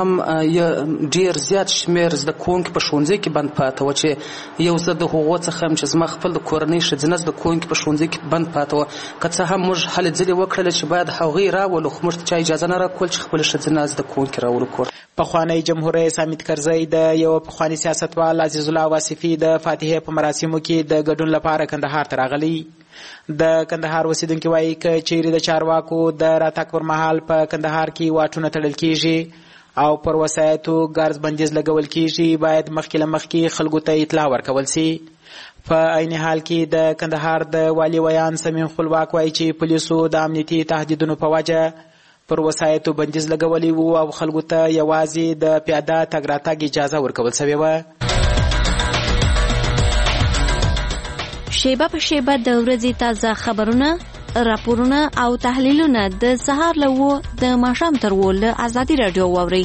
D: هم ډېر زیات شمېر زده کوونکي په ښوونځي کې بند پاته وو، چې یو زه د هغو څخه یم چې زما خپل د کورنۍ ښځینه زده کوونکي په ښوونځي کې بند پاته وو. که څه هم موږ هلې ځلې وکړله چې باید هغوی راولو، خو موږ ته چا اجازه نه راکول چې خپله ښځینه زده کوونکي راولو کور.
S: پخوانی جمهور رئیس حامد کرزي د یو پخواني سیاستوال عزیز الله واصفي د فاتحې په مراسمو کې د ګډون لپاره کندهار ته راغلی. د کندهار اوسیدونکي وایي که چیرې د چارواکو د راتګ پر مهال په کندهار کې واټونه تړل کیږي او پر وسایطو ګرځ بندیز لګول کیږي، باید مخکې له مخکې خلکو ته اطلاع ورکول سي. په عین حال کې د کندهار د والي ویان سمین خپلواک وایي چې پولیسو د امنیتي تهدیدونو په وجه پر وسایطو بندیز لګولی وو او خلکو ته یوازې د پیاده تګ راتګ اجازه ورکول سوې وه.
V: شیبه په شیبه د ورځې تازه خبرونه، راپورونه او تحلیلونه د سهار له اوو د ماښام تر اوو له ازادي راډیو واورئ.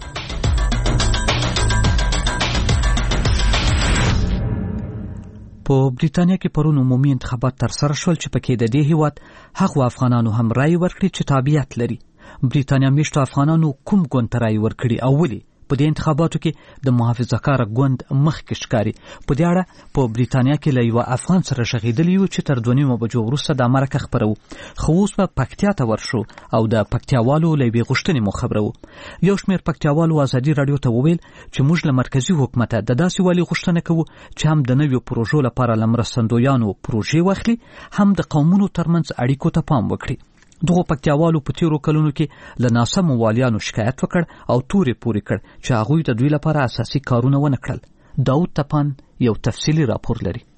A: په بریتانیا کې پرون عمومي انتخابات ترسره شول چې پکې د دې هیواد هغو افغانانو هم رای ورکړي چې تابعیت لري. بریتانیا میشتو افغانانو کوم ګوند ته رای ورکړي او ولې په دې انتخاباتو کې د محافظه‌کاره ګوند مخکې ښکاري. په دې اړه په بریتانیا کې له یوه افغان سره غږېدلي یو چې تر دوه نیمو بجو وروسته دا مرکه خپروو. خو اوس به پکتیا ته ورشو او د پکتیاوالو له یوې غوښتنې مو خبروو. یو شمېر پکتیاوالو ازادي راډیو ته وویل چې موږ له مرکزي حکومته د داسې والي غوښتنه کوو چې هم د نویو پروژو لپاره له مرستندویانو پروژې واخلي، هم د قومونو ترمنځ اړیکو ته پام وکړي. دغو پکتیاوالو په تیرو کلونو کې له ناسمو والیانو شکایت وکړ او تورې پورې کړ چې هغوی د دوی لپاره اساسي کارونه ونه کړل. داود تپان یو تفصیلي راپور لري.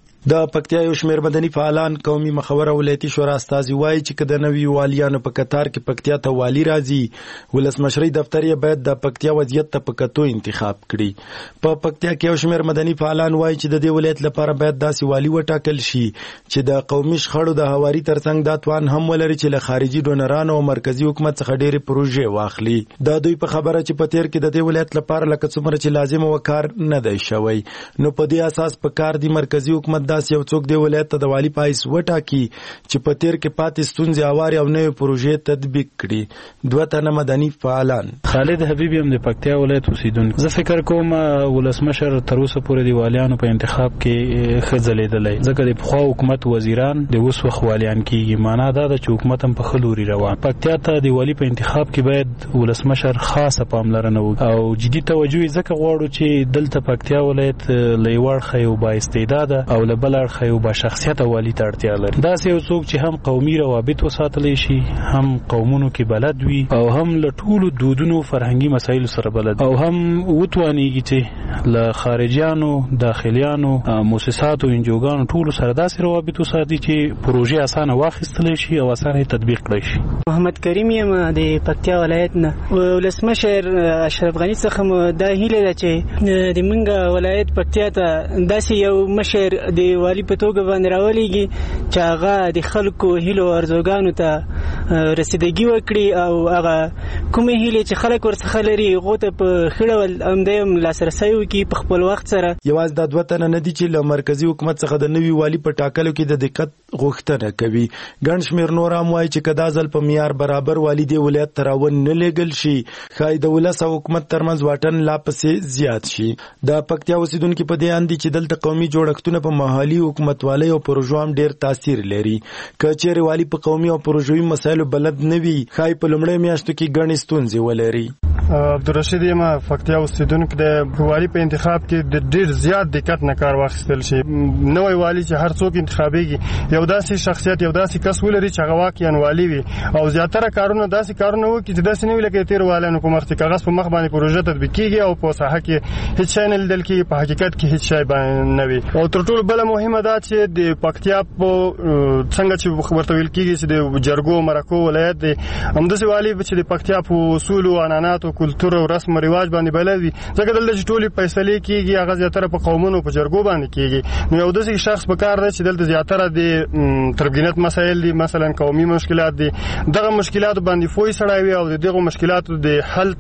B: د پکتیا یو شمېر مدني فعالان قومي مخوره ولایتي شورا استازي وایي چې که د نوي والیانو په قطار کې پکتیا ته والی راځي، ولسمشرۍ دفتر یې باید د پکتیا وضعیت ته په کتو انتخاب کړي. په پکتیا کې یو شمېر مدني فعالان وایي چې د دې ولایت لپاره باید داسې والی وټاکل شي چې د قومي شخړو د هواري ترڅنګ دا توان هم ولري چې له خارجي ډونرانو او مرکزي حکومت څخه ډېرې پروژې واخلي. دا دوی په خبره چې په تیر کې د دې ولایت لپاره لکه څومره چې لازم و کار نه دی شوی، نو په دې اساس په کار دی مرکزي حکومت داسې یو څوک دی ولایت ته د والی پایس وټاکي چې په تیر کې پاتې ستونزې هواري او نوې پروژې تطبیق کړي. دوه تنه مدني فعالان.
E: خالد حبیبي هم د پکتیا ولایت اوسیدونکی. زه فکر کوم ولسمشر تر اوسه پورې د والیانو په انتخاب کې ښه ځلېدلی، ځکه د پخوا حکومت وزیران د اوس وخت والیان کېږي. معنا دا ده چې حکومت هم په ښه لوري روان. پکتیا ته د والي په انتخاب کې باید ولسمشر خاصه پاملرنه وکړي او جدي توجه یې ځکه غواړو چې دلته پکتیا ولایت له یو اړخه یو بااستعداده او له بل اړخه یو با شخصیت والی ته اړتیا لري. داسې یو څوک چې هم قومي روابط وساتلی شي، هم قومونو کې بلد وي او هم له ټولو دودونو فرهنګي مسایلو سره بلد او هم وتوانیږي چې له خارجیانو، داخلیانو، مؤسساتو، انجوګانو ټولو سره داسې روابط وساتي چې پروژې اسانه واخیستلی شي او اسانه تطبیق کړی شي.
W: محمد کریم یم د پکتیا ولایت نه. ولسمشر اشرف غنی څخه مو دا هیله ده چې د منګه ولایت پکتیا ته داسې یو مشر د والی په توګه باندې راولېږي چې هغه د خلکو هیلو او ارزوګانو ته رسیدګي وکړي او هغه کومې هیلې چې خلک ورڅخه لري هغو ته په ښه ډول همدی هم لاسرسی وکړي په خپل وخت سره.
B: یوازې دا دوه تنه نه دي چې له مرکزي حکومت څخه د نوي والي په ټاکلو کې د دقت غوښتنه کوي. ګڼ شمېر نور هم وایي چې که دا ځل په معیار برابر والي دې ولایت ته راون نه لېږل شي، ښایي د ولس او حکومت ترمنځ واټن لا پسې زیات شي. د پکتیا اوسیدونکي په دې اند دي چې دلته قومي جوړښتونه په محلي حکومتوالۍ او پروژو هم ډېر تاثیر لري. که چېرې والي په قومي او پروژوي مسایلو بلد نه وي، ښایي په لومړیو میاشتو کې ګڼې ستونزې ولري.
X: عبدالرشید یم پکتیا اوسیدونکی د والي په انتخاب کې د ډېر زیات دقت نه کار واخیستل شي. نوی والي چې هر څوک انتخابېږي یو داسې شخصیت، یو داسې کس ولري چې هغه واقعا والي وي او زیاتره کارونه داسې کارونه وکړي چې داسې نه وي لکه تېرو والیانو په مخ چې کاغذ په مخ باندې پروژه تطبیق کېږي او په ساحه کې هېڅ شی نه لیدل کېږي، په حقیقت کې هېڅ شی نه وي. او تر ټولو بله مهمه دا چې د پکتیا په څنګه چې ورته ویل کېږي چې د جرګو مرکو ولایت دی، همداسې والي چې د پکتیا په اصولو، عنعناتو، کلتور او رسم او رواج باندې بلد وي، ځکه دلته چې ټولې فیصلې کېږي هغه زیاتره په قومونو په جرګو باندې کېږي. نو یو داسې شخص په کار دی چې دلته زیاتره د تربګنت مسایل دي، مثلا قومي مشکلات دي، دغه مشکلاتو باندې فوی سړی وي او د دغو مشکلاتو د حل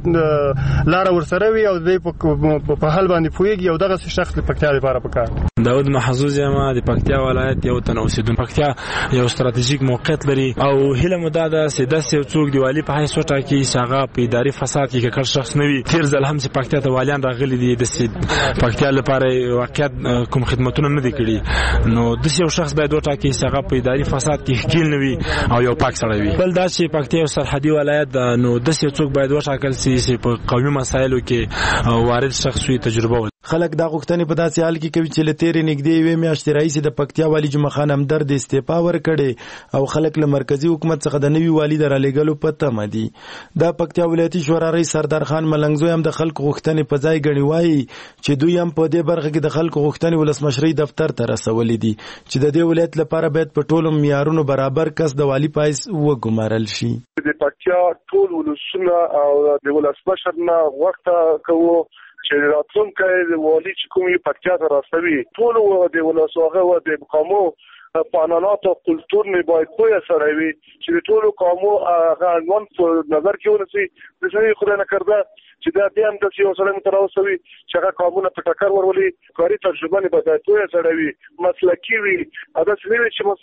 X: لاره ورسره وي او د په حل باندې پوهېږي. یو دغسې شخص د پکتیا لپاره په کار.
Y: داود محظوظ یم د پکتیا ولایت یو تن اوسیدونکی. پکتیا یو ستراتیژیک موقعیت لري او هیله مو دا ده چې داسې یو څوک د والي په حیث وټاکي چې هغه په اداري فساد کې ککړ شخص نه وي. تېر ځل هم چې پکتیا ته والیان راغلي دي، داسې پکتیا لپاره واقعیت کوم خدمتونه نه دي کړي، نو داسې یو شخص باید وټاکي چې هغه په اداري فساد کې ښکیل نه وي او یو پاک سړی وي. بل دا چې پکتیا یو سرحدي ولایت ده، نو داسې یو څوک باید وټاکل شي چې په قومي مسایلو کې وارد شخص وي، تجربه.
B: خلک دا غوښتنې په داسې حال کې کوي چې له تېرې نږدې یوې میاشتې راهیسې د پکتیا والي جمعه خان همدرد استعفا ورکړې او خلک له مرکزي حکومت څخه د نوي والي د رالېږلو په تمه دي. د پکتیا ولایتي شورا رئیس سردار خان ملنګزوی هم د خلکو غوښتنې په ځای ګڼي، وایي چې دوی هم په دې برخه کې د خلکو غوښتنې ولسمشرۍ دفتر ته رسولې دي چې د دې ولایت لپاره باید په ټولو معیارونو برابر کس د والي په حیث وګمارل شي.
M: د پکتیا ټول ولسونه او د ولسمشر نه غوښتنه کوو چې راتلونکی والي چې کومې پکتیا ته راستوي ټولو د ولسو هغه د قومو په عنعناتو او کلتور نه باید پوهه سره وي چې د ټولو قومو هغه عنوان په نظر کې ونیسي. داسې خدای نکرده چې دا بیا هم داسې یو سړی ورته راوستوي چې هغه قومونه په ټکر ورولي، کاري تجربه نه باید پوهه سره وي، مسلکي وي، داسې نه وي چې مثلا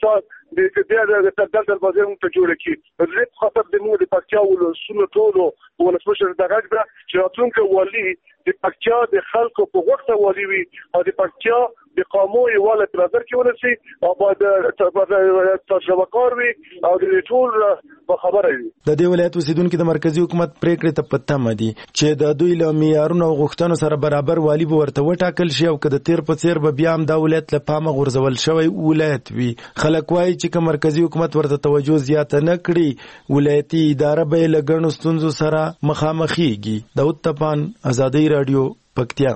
F: د دې د تبدل دروازه مونږ ته جوړه کی دې خاطر د موږ د پکتیا ولسونو ټولو ولسمشر دغه چې راتلونکي والی د پکتیا د خلکو په وخت والی وي او د پکتیا د قامو یواله په نظر کې ونیسي او باید تجربه کار وي او د ټول په خبره وي.
B: د دې ولایت اوسیدونکو د مرکزی حکومت پریکړې ته پته مدي چې د دوی له معیارونو او غوښتنو سره برابر والی به ورته وټاکل شي او که د تیر په څیر به بیا هم دا ولایت له پامه غورځول شوی ولایت وي. خلک وایي چې که مرکزی حکومت ورته توجه زیاته نه کړي ولایتي اداره به له ګڼو ستونزو سره مخامخېږي. داود طپان، ازادي راډیو، پکتیا.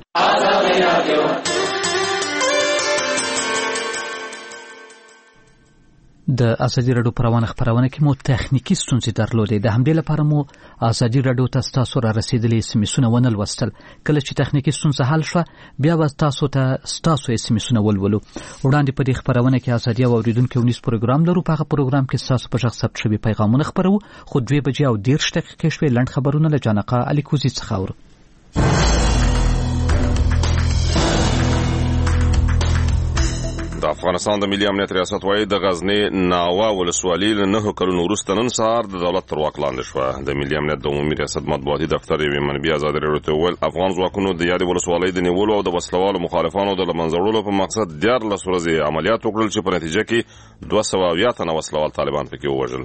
A: د ازادي راډیو پروانه خبرونه کې مو تخنیکی ستونزې درلودې. د همدې لپاره مو ازادي راډیو ته تاسو را رسیدلې سمسونه ونه لوستل. کله چې تخنیکی ستونزه حل شوه بیا به تاسو ته تاسو سمسونه ولولو. وړاندې په دې خبرونه کې ازادي او اوریدونکو ونیس پروګرام لرو. په پروګرام کې تاسو په شخص ثبت شوی پیغامونه خبرو. خو دوی بجې او ډیر شټک کې شوي لند خبرونه له جانقه الیکوزي څخه اورو.
G: د افغانستان د ملي امنیت ریاست وايي د غزنی ناوه ولسوالۍ له نهه کلونو وروسته نن سهار د دولت تر واک لاندې شوه. د ملي امنیت د عمومي ریاست مطبوعاتي دفتر یوې منبع ازادي راډیو ته وویل افغان ځواکونو د یادې ولسوالۍ د نیولو او د وسلوالو مخالفانو د له منځه وړلو په مقصد دیارلس ورځې عملیات وکړل چې په نتیجه کې دوه سوه اویا تنه وسلوال طالبان پکې ووژل.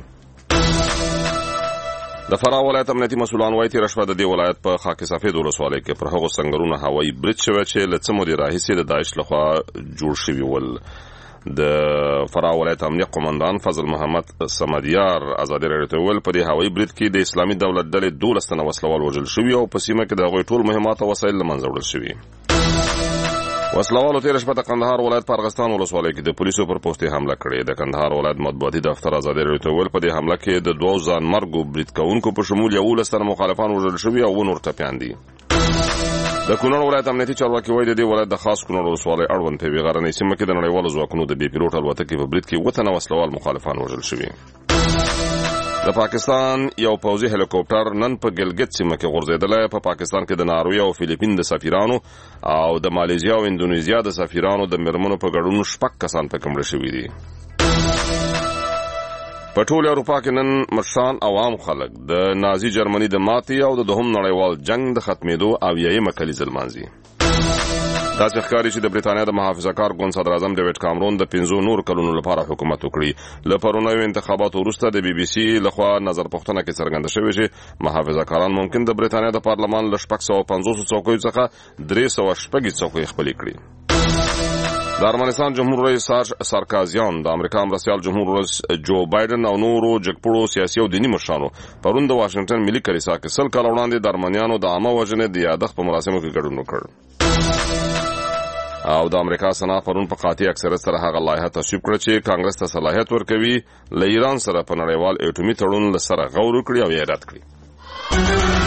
G: د فراه ولایت امنیتي مسؤلان وايي تېره شپه د دې ولایت په خاک سفید ولسوالۍ کې پر هغو سنګرونه هوایي برید شوی چې له څه مودې راهیسې د داعش لخوا جوړ شوي ول. د فراه ولایت امنیه قومندان فضل محمد سمدیار ازادي راډیو ته وویل په دې هوایي برید کې د اسلامي دولت ډلې دولس تنه وسلوال وژل شوي او په سیمه کې د هغوی ټول مهمات او وسایل له منځه وړل شوي. وسلوالو تېره شپه د کندهار ولایت په ارغستان ولسوالۍ کې د پولیسو پر پوستې حمله کړې. د کندهار ولایت مطبوعاتي دفتر ازادي راډیو ته وویل په دې حمله کې د دوو ځانمرګو برید کوونکو په شمول یولس تنه مخالفان وژل شوي او اووه نور ټپیان دي. د کونړ ولایت امنیتي چارواکي وايي د دې ولایت د خاص کونړ ولسوالۍ اړوند په یوې غرنۍ سیمه کې د نړیوالو ځواکونو د بې پیلوټ الوتکې په برید کې اووه تنه وسلوال مخالفان وژل شوي. د پاکستان یو پوځي هلیکوپټر نن په ګلګت سیمه کې غورځېدلی. په پاکستان کې د ناروې او فلیپین د سفیرانو او د مالیزیا او اندونیزیا د سفیرانو د میرمنو په ګډون شپږ کسان پکې مړه شوي دي. په ټول اروپا کې نن مشران او عام خلک د نازي جرمني د ماتې او د دوهم نړیوال جنگ د ختمېدو اویایمه کلیزه لمانځي. داسې ښکاري چې د بریتانیا د محافظه‌کار ګوند صدراعظم ډیوډ کامرون د پنځو نور کلونو لپاره حکومت وکړي. له پرونیو انتخاباتو وروسته د بي بي سي لخوا نظر پوښتنه کې څرګنده شوې چې محافظه‌کاران ممکن د بریتانیا د پارلمان له شپږ سوه پنځوسو څوکیو څخه درې سوه شپږ څوکۍ خپلې کړي. د ارمنستان جمهور رئیس سارج سارکازیان د امریکا مرستیال جمهور رئیس جو بایدن او نورو جګپوړو سیاسي او دینی مشرانو پرون د واشنگټن ملي کلیسا کې سل کاله وړاندې د ارمنیانو د عامه وژنې د یادښت په مراسمو کې ګډون وکړ. او د امریکا سنا پرون په قاطع اکثریت سره هغه لایحه تصویب کړه چې کانګرس ته صلاحیت ورکوي له ایران سره په نړیوال اټومي تړون له سره غور وکړي او یې رد کړي.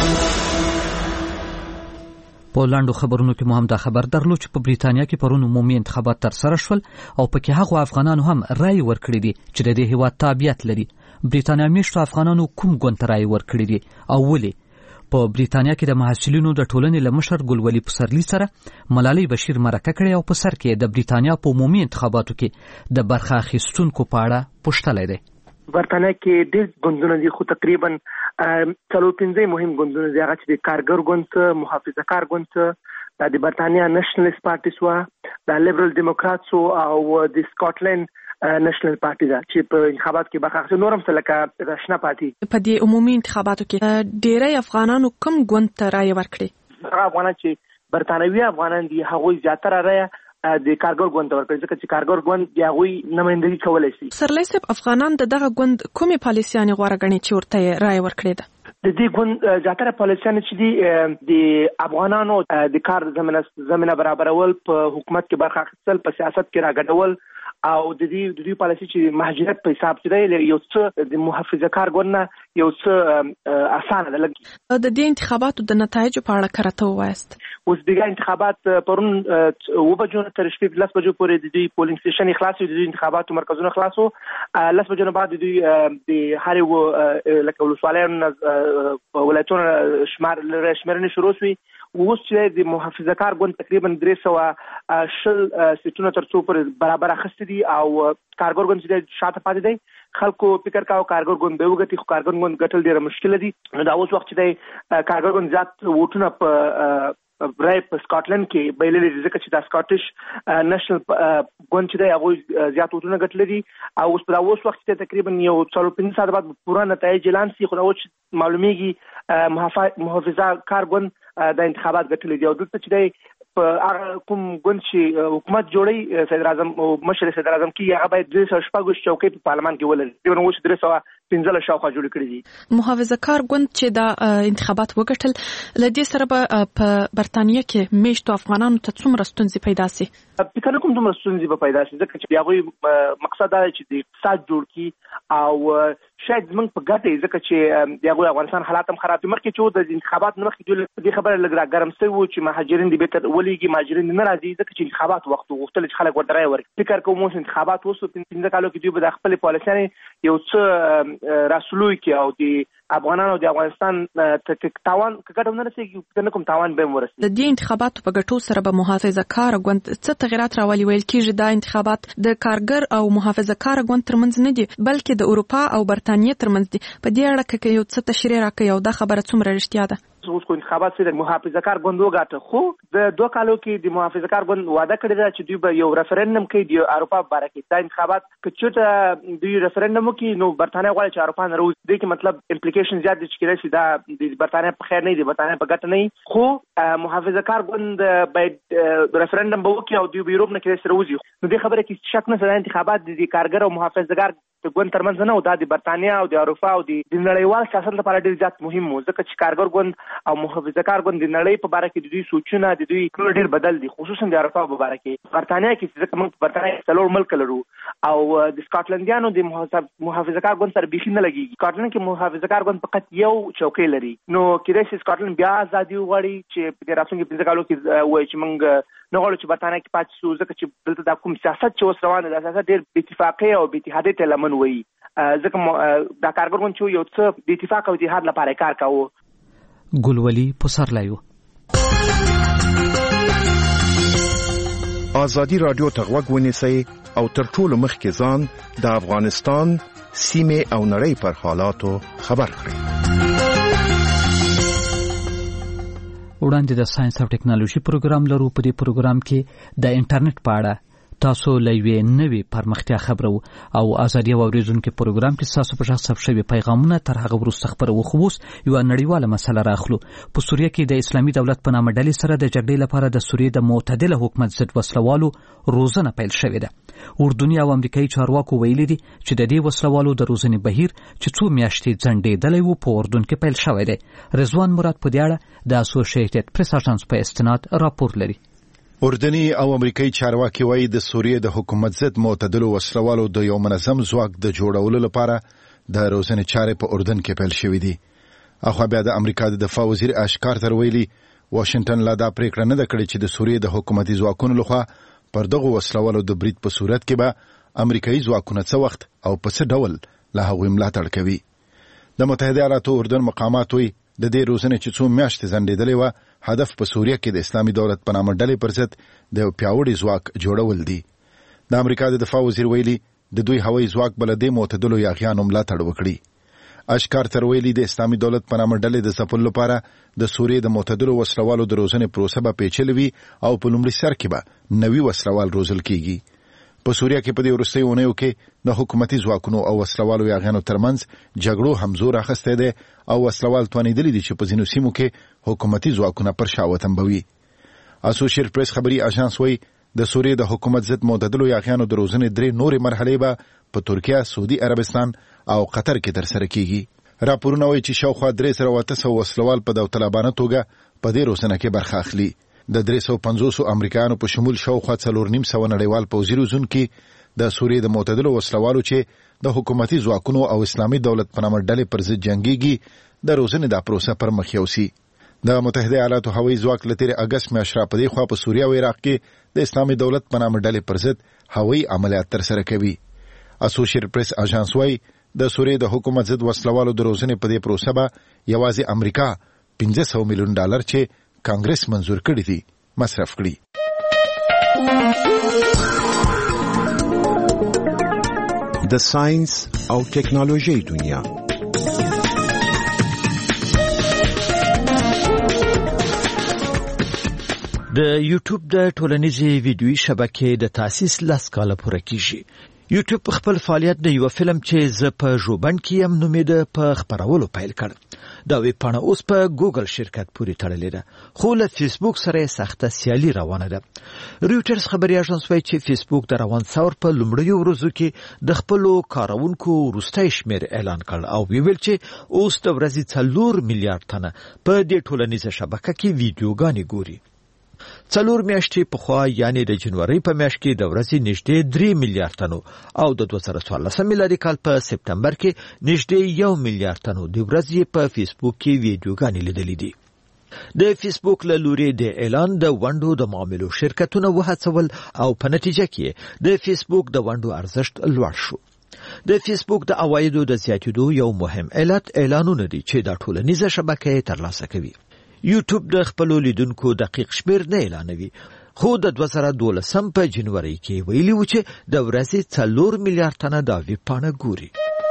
A: په لاندو خبرونو کې مو هم دا خبر درلود چې په بریتانیا کې پرون عمومي انتخابات ترسره شول او پکې هغو افغانانو هم رای ورکړي دي چې د دې هیواد تابعیت لري. بریتانیا میشتو افغانانو کوم ګوند ته رای ورکړي دي او ولې؟ په بریتانیا کې د محصلینو د ټولنې له مشر ګلولي پسرلي سره ملالۍ بشیر مرکه کړې او په سر کې د بریتانیا په عمومي انتخاباتو کې د برخه اخیستونکو په اړه پوښتلی دی.
H: برتانیا کې ډېر ګوندونه دي خو تقریبا څلور پنځه مهم ګوندونه دي. هغه چې د کارګر ګوند، محافظه‌کار ګوند، د برتانیا نېشنلیست پارټي سوه، د لیبرل ډیموکراتسو او د سکاټلند نېشنل پارټي ده چې په انتخابات کې برخه اخلي. نورم څه لکه راشنه پارټي.
I: په دې عمومي انتخاباتو کې ډېری افغانانو کوم ګوند ته رایه ورکړې؟
H: هغه افغانان چې برتانوي افغانان دي هغوی زیاتره رایه د کارګر ګوند ته ورکړي ځکه چې کارګر ګوند د هغوی نمایندګي کولی شي.
I: سرلی صاحب افغانان د دغه ګوند کومې پالیسیانې غوره ګڼي چې ورته یې رایه ورکړې ده؟
H: د دې ګوند زیاتره پالیسیانې چې دي د افغانانو د کار زمینه برابرول، په حکومت کې برخه اخیستل، په سیاست کې راګډول او د دې د دې پالیسي چې مهاجرت په حساب کې دی یو څه د محافظه‌کار ګوند نه یو څه اسانه ده.
I: د دې انتخاباتو د نتایجو په اړه کراته ووایاست.
H: اوس دغه انتخابات پرون اوه بجو تر شپې لس بجو پورې د دې پولینګ سټیشن خلاص دي، د انتخاباتو مرکزونه خلاص وو. لس بجو نه بعد د د هر یو لکه ولسوالیانو ولایتونو شمار شمېرنې شروع شوې. اوس چې د محافظه کار ګوند تقریبا درې سوه شل سیټونه تر څو پر برابر اخیستي دي او کارګر ګوند چې شاته پاتې دی خلکو فکر کاوه کارګر ګوند به وګټي خو کارګر ګوند ګټل ډېره مشکله دي. نو دا اوس وخت چې دی کارګر ګوند زیات ووټونه په برای په سکاټلند کې بایللي دي ځکه چې دا سکاټیش نېشنل ګوند چې دی هغوی زیات ووټونه ګټلي دي او اوس په دا اوس وخت کې تقریبا یو څلور پنځه ساعته بعد پوره نتایج اعلان شي خو دا اوس معلومیږي محافظه کار ګوند د انتخابات ګټلي دي او دلته چې دی په هغه کوم ګوند چې حکومت جوړي صدر اعظم او مشر صدر اعظم کې هغه باید درې سوه شپږ چوکۍ په پارلمان کې ولري تقریبا اوس درې سوه پنځه شاوخوا جوړ کړي دي.
I: محافظه کار ګوند چې دا انتخابات وګټل له دې سره به په برتانیه کې میشتو افغانانو ته څومره ستونزې پیدا سي؟
H: فکر کوم دومره ستونزې به پیدا سي ځکه چې هغوی مقصد دا چې د اقتصاد جوړ کړي او شاید زموږ په ګټه ځکه چې د هغوی افغانستان حالات هم خراب دي. مخکې چې د انتخابات نه مخکې دوی دې خبره لږ راګرم سوي وو چې مهاجرین دې بېرته ولېږي مهاجرین نه راځي ځکه چې انتخابات وخت غوښتل چې خلک ورته رایه ورکړي. فکر کوم اوس انتخابات وسو پنځه کالو کې دوی به د خپلې پالیسیانې یو څه راسلوي کې او د افغانانو د افغانستان تاوان کګټه نه رسېږي کوم تاوان به هم ورسېږي.
I: د دې انتخاباتو په ګټو سره به محافظه کار ګوند څه تغیرات راولي؟ ویل کېږي دا انتخابات د کارګر او محافظه کار ګوند ترمنځ نه دي بلکې د اروپا او برتانیې ترمنځ دي. په دې اړه کې یو څه تشریح راکړئ او دا خبره څومره رښتیا ده؟
H: اوس کو انتخابات سره محافظه کار ګوند وګاټه خو د دوه کالو کې د محافظه کار ګوند وعده کړې ده چې دوی به یو ریفرندوم کوي د اروپا په اړه کې. دا انتخابات که چېرته دوی ریفرندوم وکړي نو برتانیه غواړي چې اروپا نه راوځي. دې کې مطلب امپلیکیشن زیات دي چې کېدای شي دا د برتانیه په خیر نه دي برتانیه په ګټه نه خو محافظه کار ګوند باید ریفرندوم به وکړي او دوی به یوروپ نه کېدای شي راوځي. نو دې خبره کې شک نه ده انتخابات د کارګر او محافظه کار ګوند ترمنځ نه او دا د برتانیه او د اروپا او د نړیوال سیاست لپاره ډېر زیات مهم و ځکه چې کارګر ګوند او محافظه کار ګوند د نړۍ په باره کې د دوی سوچونه د دوی ډېر بدل دي خصوصا د اروپا په باره کې. برتانیه کې ځکه موږ برتانیه څلور ملک لرو او د سکاټلندیانو د محافظه کار ګوند سره بیخي نه لګېږي. سکاټلند کې محافظه کار ګوند فقط یو چوکۍ لري نو کېدای شي سکاټلند بیا ازادي وغواړي چې په راتلونکي پنځه کالو کې وایي چې موږ نه غواړو چې برتانیه کې پاتې شو ځکه چې دلته دا کوم سیاست چې اوس روان دی دا سیاست ډېر بې اتفاقۍ او بې اتحادۍ ته لمن وایي ځکه دا کارګر ګوند چې یو څه د اتفاق او اتحاد لپاره کار کاوه.
A: ګلولي پسرلیو
C: آزادی رادیو ته غوږ ونیسئ او تر ټولو مخکې ځان د افغانستان سیمې او نړۍ پر حالاتو خبر کړئ.
A: وړاندې د ساينس او ټیکنالوژي پروګرام لرو. په دې پروګرام کې د انټرنیټ په اړه تاسو لوي نوي پرمختیا خبرو او ازادي اوریدونکو پروګرام کې تاسو په شخص شوی پیغامونه تر هغه وروسته خبرو خووس یو نړیواله مسله راخلو. په سوریه کې د اسلامي دولت په نامه ډلې سره د جګړې لپاره د سوریې د معتدله حکومت ضد وسلوالو روزنه پیل شوې ده. اردني او امریکایي چارواکو ویلي دي چې د دې وسلوالو د روزنې بهیر چې څو میاشتې ځنډېدلی و په اردن کې پیل شوی دی. رضوان مراد په دې اړه د اسوسییټډ پریس اژانس په استناد راپور لري.
C: اردني او امریکایي چارواکي وایي د سوریې د حکومت ضد معتدلو وسلوالو د یو منظم ځواک د جوړولو لپاره د روزنې چارې په اردن کې پیل شوې دي. اخو بیا د امریکا د دفاع وزیر اش کارتر ویلي واشنگټن لا دا پریکړه نه ده کړې چې د سوریې د حکومتي ځواکونو لخوا پر دغه وسلوالو د برید په صورت کې به امریکایي ځواکونه څه وخت او په څه ډول له هغوی ملاتړ کوي. د متحده ایالاتو اردن مقامات وایي د دې روزنې چې څو میاشتې ځنډېدلې وه هدف په سوریه کې د اسلامي دولت په نامه ډلې پر ضد د یو پیاوړي ځواک جوړول دي. د امریکا د دفاع وزیر ویلي د دوی هوایي ځواک به له دې معتدلو یاغیانو ملاتړ وکړي. اش کارتر ویلي د اسلامي دولت په نامه ډلې د ځپلو لپاره د سوریې د معتدلو وسلوالو د روزنې پروسه به پیچلې وي او په لومړي سر کې به نوي وسلوال روزل کیږي. په سوریه کې په دې وروستیو اونیو کې د حکومتي ځواکونو او وسلوالو یاغیانو ترمنځ جګړو همزور اخیستی دی او وسلوال توانېدلي دي چې په ځینو سیمو کې حکومتي ځواکونه پر شا وتمبوي. اسوسییټډ پریس خبري اژانس وایي د سوریې د حکومت ضد معتدلو یاغیانو د روزنې درې نورې مرحلې به په ترکیه، سعودي عربستان او قطر کې ترسره کیږي. راپورونه وایي چې شاوخوا درې سوه اته سوه وسلوال په داوطلبانه توګه په دې روزنه کې برخه اخلي. د درې سوه پنځوس امریکایانو په شمول شاوخوا څلور نیم سوه نړیوال پوځي روزونکي د سوریې د معتدلو وسلوالو چې د حکومتي ځواکونو او اسلامي دولت په نامه ډلې پر ضد جنګېږي د روزنې دا پروسه پر مخ یوسي. د متحده ایالاتو هوایي ځواک له تېرې اګست میاشتې را په دې خوا په سوریه او عراق کې د اسلامي دولت په نامه ډلې پر ضد هوایي عملیات ترسره کوي. اسوسییټډ پریس اژانس وایي د سوریې د حکومت ضد وسلوالو د روزنې په دې پروسه به یوازې امریکا پنځه سوه میلیون ډالر چې کانګرس منزور کړی دي مصرف کړي.
J: د ساينس او ټیکنالوژي دنیا.
A: د یوټیوب د ټولنیزې ویډیویي شبکې د تاسیس لس کاله پوره کیږي. یوټیوب خپل فعالیت د یو فلم چې ز په ژوبڼ کې هم نومېده په خبرولو پیل کړ. دا ویبپاڼه اوس په ګوګل شرکت پورې تړلې ده، خو له فیسبوک سره سخته سیالي روانه ده. رویټرز خبري اژانس وايي چې فیسبوک د روان ثور په لومړیو ورځو کې د خپلو کارونکو وروستی شمیر اعلان کړ او ویل چې اوس د ورځې څلور میلیارډ تنه په دې ټولنیزه شبکه کې ویډیوګانې ګوري. څلور میاشتې پخوا یعنی د جنوري په میاشت کې د ورځې نږدې درې میلیارډ تنو او د دوه زره څوارلسم میلادي کال په سپتمبر کې نږدې یو میلیارډ تنو د ورځې په فیسبوک کې ویډیوګانې لیدلې دي. د فیسبوک له لوري د اعلان د ونډو د معاملو شرکتونه وهڅول او په نتیجه کې د فیسبوک د ونډو ارزښت لوړ شو. د فیسبوک د عوایدو د زیاتېدو یو مهم علت اعلانونه دي چې د ټولنیزه شبکې ترلاسه کوي. یوټیوب د خپل لیدونکو دقیق شمیر نه اعلانوي، خو د دوه زره دولسم په جنوري کې ویلي و چې د ورځې څلور میلیارډ تنه دا ویبپاڼه ګوري.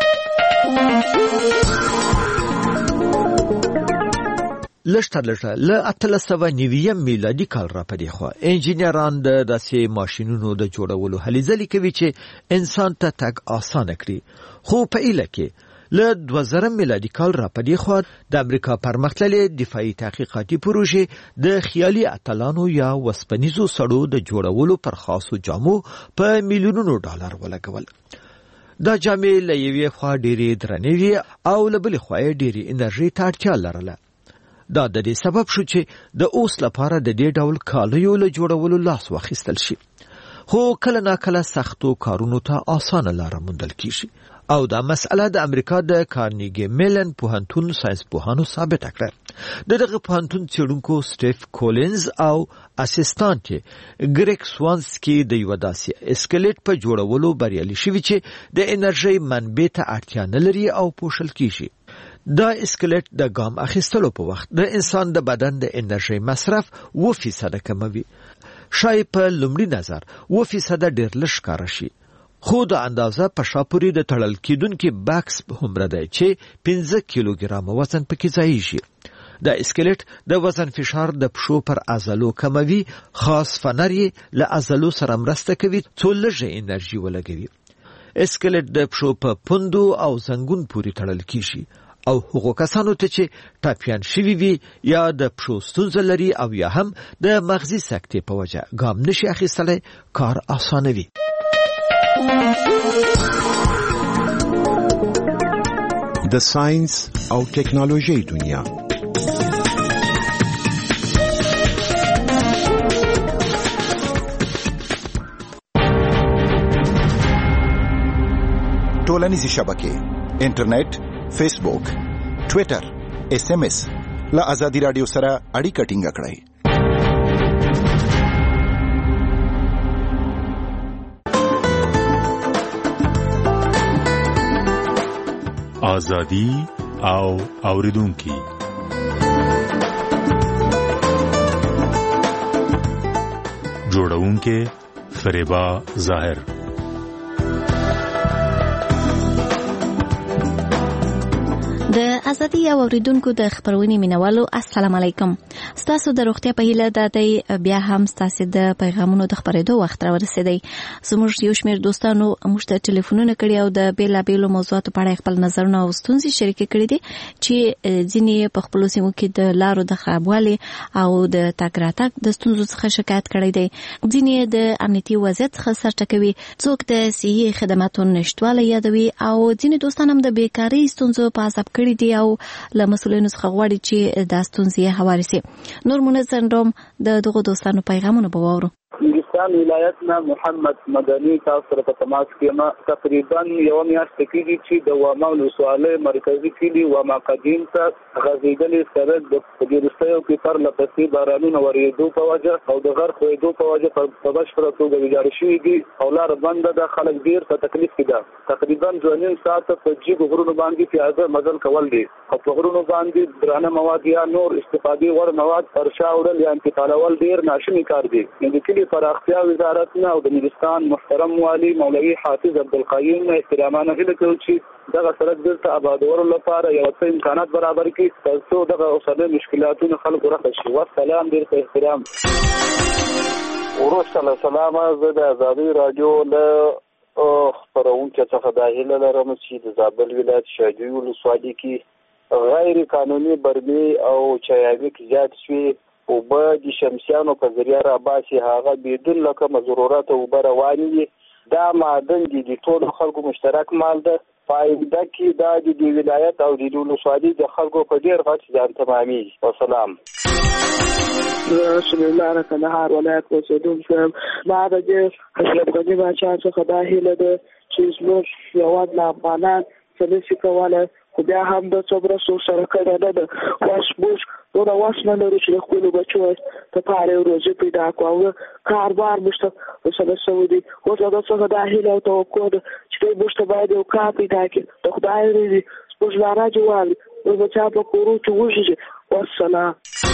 A: لږ تر لږه له اتلس سوه نویم میلادي کال را پدې خوا انجینران د داسې ماشینونو د جوړولو هلې ځلې کوي چې انسان ته تګ اسانه کړي، خو په ایله کې له دوه زره میلادي کال را پدې خوا د امریکا پرمختللې دفاعي تحقیقاتي پروژې د خیالي اتلانو یا وسپنیزو سړو د جوړولو پر خاصو جامو په میلیونونو ډالر ولګول. دا جامې له یوې خوا ډېرې درنې وي او له بلې خوا یې ډېرې انرژي ته اړتیا لرله. دا د دې سبب شو چې د اوس لپاره د دې ډول کالیو له جوړولو لاس واخیستل شي، خو کله ناکله سختو کارونو ته اسانه لاره موندل کیږي او دا مسئله د امریکا د کارنیګي میلن پوهنتون ساينس پوهانو ثابت کړه. د دغه پوهنتون څېړونکو سټیف کولینز او اسسټانټ ګریګ سوانسکي د یو داسې اسکلیټ په جوړولو بریالي شوي چې د انرژي منبع ته اړتیا نه لري او پوښل کیږي. دا اسکلیټ د ګام اخیستلو په وخت د انسان د بدن د انرژي مصرف اووه فیصده کموي. شاید په لومړي نظر اووه فیصده ډېر لږ ښکاره شي، خو د اندازه په شا پورې د تړل کېدونکي بکس هومره دی چې پنځه کیلوګرامه وزن پکې ځایږي. د اسکلیټ د وزن فشار د پښو پر عضلو کموي، خاص فنر یې له عضلو سره مرسته کوي څو لږه انرژي ولګوي. اسکلیټ د پښو په پوندو او زنګون پورې تړل کیږي او هغو کسانو ته چې ټاپیان شوي وي یا د پښو ستونزه لري او یا هم د مغزي سکتې په وجه ګام نشي اخیستلی کار اسانوي.
J: د ساينس او ټیکنالوژي دنیا.
C: ټولنیزې شبکې، انټرنیټ، فیسبوک، ټویټر، ایس ایم ایس له آزادي رادیو سره اړیکه ټینګه کړئ.
K: آزادی او اوریدونکي جوړونکي فریبا ظاهر.
V: د ازادي او اوریدونکو د خبرونې مینوالو السلام علیکم. ستاسو د روغتیا په هیله د دې بیا هم ستاسو د پیغامونو د خبرېدو وخت را ورسېدی. زموږ یو شمېر دوستانو موږ ته ټلیفونونه کړي او د بیلابیلو موضوعاتو په اړه خپل نظرونه او ستونزې شریک کړي دي چې ځینې په خپلو سیمو کې د لارو د خرابوالي او د تګ راتګ د ستونزو څخه شکایت کړی دی، ځینې د امنیتي وضعیت څخه سرټکوي، څوک د صحي خدماتو نشتوالی یادوي او ځینې دوستان هم د بیکاري ستونزو په عذاب کړي دي او له مسؤلینو څخه غواړي چې دا ستونزې هواري سي. نور مونږ څنډوم د دغه دوستانو پیغامونه به واورو.
L: نورستان ولایت نه محمد مدني تاسو سره په تماس کې ما تقریبا یو میاشت کېږي چې د واما ولسوالۍ مرکزي کلی واما قدیم ته غځېدلې سړک د وروستیو کې پرله پسې بارانونه ورېدو په وجه او د غرق ورېدو په وجه په بشپړه توګه ویجاړ شوي دي او لاره بنده ده. خلک ډېر په تکلیف کې ده. تقریبا دوه نیم ساعته په جګو غرونو باندې پیاده مزل کول دي او په غرونو باندې درانه مواد یا نور استفادې وړ مواد پر شا وړل یا انتقالول ډېر ناشوني کار دی. د کلي پراختیا وزارت نه او د نورستان محترم والي مولوي حافظ عبدالقیوم نه احترامانه هیله کوو چې دغه سړک بیرته آبادولو لپاره یو څه امکانات برابر کړي تر څو دغه اوسنۍ مشکلاتونه خلکو رفع شي. والسلام. ډېر په احترام.
N: وروسته له سلامه زه د ازادۍ راډیو له خپرونکي څخه دا هیله لرم چې د زابل ولایت شاجوی ولسوالۍ کې غیر قانوني برمې او چایاویک زیات شوي اوبه د شمسیانو په ذریعه راباسي. هغه بدون له کومه ضرورت اوبه روانې دي. دا معدن دي د ټولو خلکو مشترک مال ده. په آینده کې دا د دې ولایت او د ولسوالۍ د خلکو په ډېر غټ ځان تمامېږي. والسلام.
O: رسول الله کندهار ولایت اوسېدونکی یم. ما د دې اشرف غني باچا څخه دا هیله ده چې زموږ هېواد له افغانان څه نشي کولی خو بیا هم د څو مرستو سره کړې نه ده. اوس موږ نور واس نه لرو چې د خپلو بچو دپاره یو روزي پیدا کړو او کاروبار موږ ته وسله شوی دی. اوس د څخه دا هیله او توقع ده چې دوی موږ ته باید یو کار پیدا کړي. د خدای رضي زموږ ناراضي والي موږ به چا په کورو کې وږي. والسلام.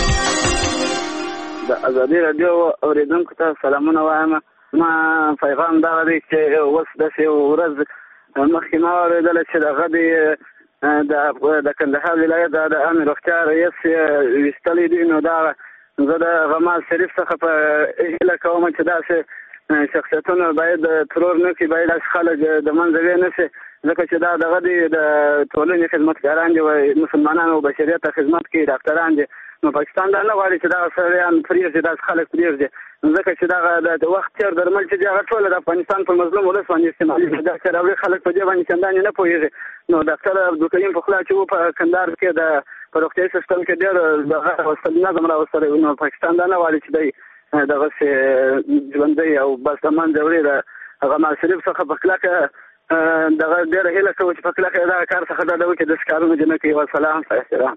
P: د ازادۍ راډیو اورېدونکو ته سلامونه وایم. ما پیغام دغه دی چې اوس داسې ورځ مخکې ما اورېدله چې دغه دی د کندهار ولایت د امن روغتیا رئیس ویستلی دی. نو دا زه د غماز شریف څخه په هیله کوم چې داسې شخصیتونه باید ترور نه کړي، باید داسې خلک د منځه ویې نه شي، ځکه چې دا دغه دی د ټولنې خدمتګاران دي، مسلمانانو او بشریت ته خدمت کوي، ډاکټران دي. نو پاکستان دا نه غواړي چې دغه سړیان پرېږدي، داسې خلک پرېږدي، ځکه چې دغه د وخت تېر درمل چې دي هغه ټوله د افغانستان په مظلوم ولس باندې استعمالېږي. دا چې راوړي خلک په دې باندې چندانې نه پوهېږي. نو ډاکټر عبدالکریم پخلا چې و په کندهار کې د په روغتیایي سیسټم کې ډېر دغه راوستلی نظم راوستلی. نو پاکستان دا نه غواړي چې دی دغسې ژوندی او بس د منځه وړي. د غماز شریف څخه په کلکه دغه ډېره هیله کوو چې په کلکه دغه کار څخه ډډه وکړي، داسې کارونه دې نه کوي. والسلام. احترام.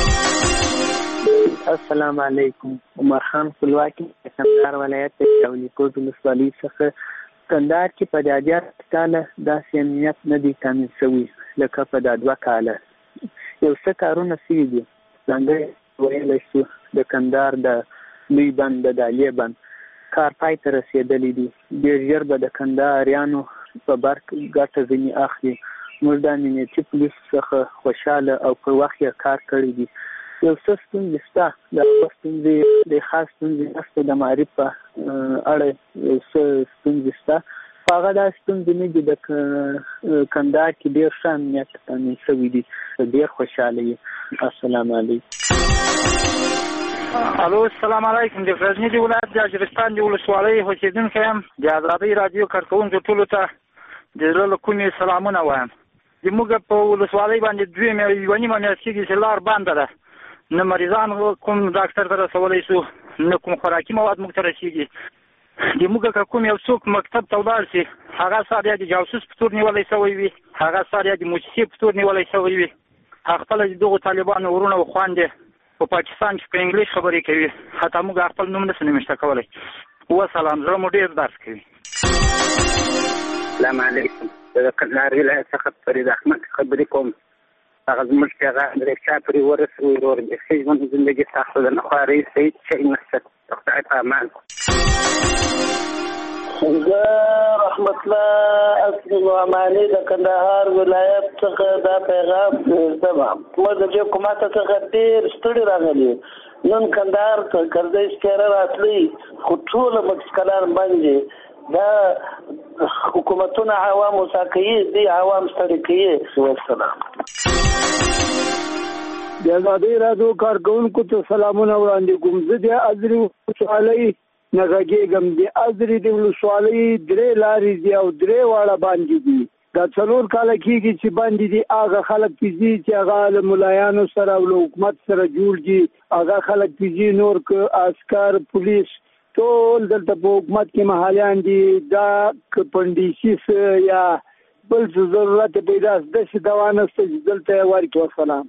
O: السلام علیکم. عمر خان خپلواکي کندهار ولایت د شاولیکوټ ولسوالۍ څخه. کندهار کې په دا زیات کاله داسې امنیت نه دی تامین شوی لکه په دا دوه کاله. یو څه کارونه شوي دي، ځانګړی ویلی شو د کندهار د لوی بند د دالیې بند کار پای ته رسېدلی دی. ډېر ژر به د کندهاریانو په برق ګټه ځینې اخلي. موږ د امنیتي پولیسو څخه خوشحاله او په وخت یې کار کړی دی. یو څه ستونزې شته، د هغه ستونزې د خاص ستونزې نشته. د معرف په اړه یو څه ستونزې شته، خو هغه دا ستونزې نه دي. د کندهار کې ډېر ښه امنیت تامین شوی دی، ډېر خوشحاله یې. السلام علیکم.
Q: الو السلام علیکم. د غزني د ولایت د اجرستان د ولسوالۍ اوسېدونکی یم. د ازادۍ راډیو کارکوونکو ټولو ته د زړه له کومې سلامونه وایم. زموږ په ولسوالۍ باندې دوې مې یوه نیمه میاشت کېږي چې لار بنده ده، نه مریضان کوم ډاکټر ته رسولی شو، نه کوم خوراکي مواد موږ ته رسېږي. زموږ که کوم یو څوک مکتب ته ولاړ شي، هغه سر یا د جاسوس په تور نیولی شوی وي، هغه سر یا د موسسې په تور نیولی شوی وي. هغه خپله د دغو طالبانو ورونه او خویندې په پاکستان کې په انګلیش خبرې کوي، حتی موږ خپل نوم نشو نمیشته کولی. وسلام. زړه مو ډېر درد کوي.
P: السلام علیکم. د کندهار ولایت څخه فرید احمد خبرې کوم. هغه زموږ چې هغه اندرېکچا پرې ورسوي ورور د ښه ژوند زندګي سخته ده، نه خو رئیس سعید شی نشته. د خدای په امان.
O: زه رحمت الله اصلي نعماني د کندهار ولایت څخه دا پیغام پرېږدم. موږ د دې حکومت څخه ډېر ستړي راغلي. نن کندهار ته کرزی سپېره راتلی، خو ټوله مکسکلان باندې دا حکومتونه عوام وساکوي، دی عوام ستړي کوي. والسلام.
Z: د ازادۍ راډیو کارکوونکو ته سلامونه وړاندې کوم. زه د ازرې ولسوالۍ نه غږېږم. د ازرې د ولسوالۍ درې لارې دي او درې واړه باندې دي. دا څلور کاله کېږي چې باندې دي. هغه خلک پیځي چې هغه له ملایانو سره او له حکومت سره جوړ دي، هغه خلک پیځي. نور که عسکر پولیس ټول دلته په حکومت کې محالیان دي. دا کپندیسیس یا بل څه ضرورت پیدا داسې دوا نشته چې دلته یې ورکړي. وسلام.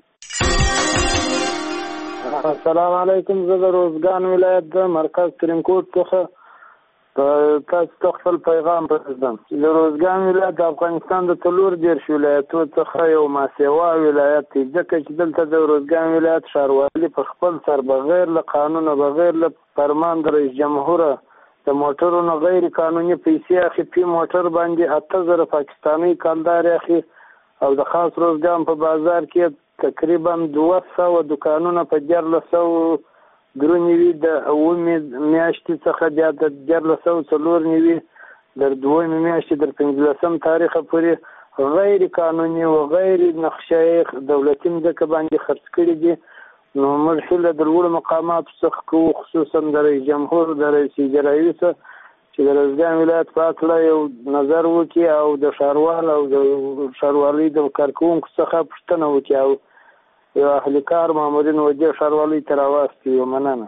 D: السلام علیکم. زه د روزګان ولایت د مرکز ترینکوټ څخه تاسو ته خپل پیغام پرېږدم. د روزګان ولایت د افغانستان د څلور دېرش ولایتونو څخه یو ماسیوا ولایت دی، ځکه چې دلته د روزګان ولایت ښاروالي په خپل سر بغیر له قانونه بغیر له فرمان د رئیس جمهوره د موټرونو غیر قانوني پیسې اخی. پی موټر باندې اته زره پاکستاني کلدار اخی او د خاص روزګان په بازار کې تقریبا دوه سوه دوکانونه په دیارلس سوه درې نوي د اوومې میاشتې څخه بیا د دیارلس سوه څلور نوي در دویمې میاشتې در پنځلسم تاریخه پورې غیر قانوني او غیر نقشه دولتي مځکه باندې خرڅ کړي دي. نو موږ هیله د لوړو مقاماتو څخه کوو، خصوصا د رئیس جمهور د رئیس اجرایي څخه چې د روزګان ولایت په هکله یو نظر وکړي او د ښاروال او د ښاروالۍ د کارکوونکو څخه پوښتنه وکړي او یو اهلي کار مامورین وجه ښاروالۍ ته راواستوي. مننه.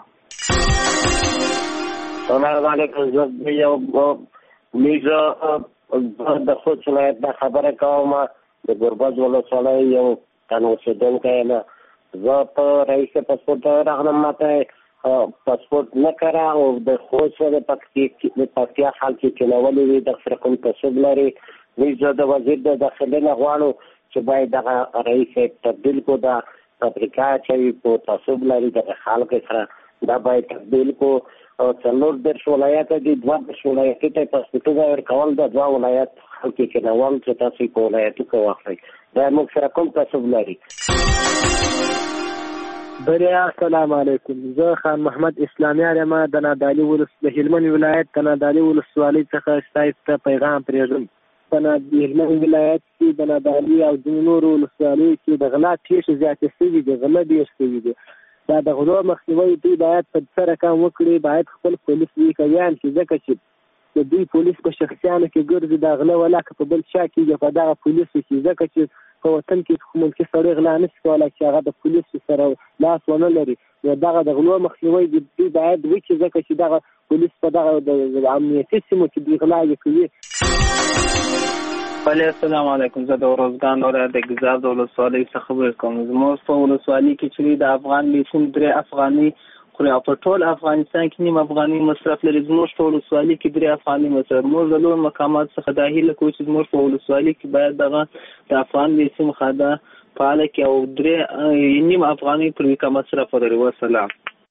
E: السلام علیکم. زه یو میزه د خوست ولایت نه خبره کوم، د ګربز ولسوالۍ یو تن اوسېدونکی یم. زه په رئیس پاسپورټ راغلم، ماته پاسپورټ نه کړه او د خوست د پکتیا خلک یې چلولي وي، د فرقون تعصب لري. زه د وزیر د داخلي نه غواړو چې باید دغه رئیس تبدیل کو، د افریقا چې په تعصب لري د خلکو سره دا باید تبدیل کو. څلور دېرش ولایت دي، دوه دېرش ولایتي ته پاسپورټونه ورکول د دوه ولایت خلک یې چلول چې تاسو په ولایتو کې واخلئ. دا موږ سره کوم تعصب لري؟
R: بریا. السلام علیکم. زه خان محمد اسلامیار یم، د نادعلي ولس د هلمند ولایت د نادعلي ولسوالۍ څخه ستاسو ته پیغام پرېږدم. په هلمند ولایت کې د نادعلي او د نورو ولسوالیو کې د غلا پیښې زیاتې شوي دي، غله ډېر شوي دي. دا د غلو مخنیوی دوی باید په سره کام وکړي، باید خپل پولیس وکویان چې ځکه چې د دوی پولیس په شخصیانو کې ګرځي، دا غله ولاکه په بل چا کېږي په دغه پولیسو کې، ځکه چې په وطن کې ملکي سړی غلا نشي کولی چې هغه د پولیسو سره لاس ونه لري. نو دغه د غلو مخنیوی دوی باید وکړي، ځکه چې دغه پولیس په دغه د امنیتي سیمو کې دوی غلاوې کوي.
S: بله. السلام علیکم. زه د روزګان ولایت د ګیزاب د ولسوالۍ څخه خبرې کوم. زموږ په ولسوالۍ کې چې د افغان لیسون درې افغاني خوري او په ټول افغانستان کې نیم افغاني مصرف لري. زموږ په ولسوالۍ کې درې افغاني مصرف. موږ د لوړ مقامات څخه دا هیله کوو چې زموږ په ولسوالۍ کې باید دغه د افغان لیسون خاده فعاله کړي او درې نیم افغاني پر ویکا مصرف ولري. وسلام.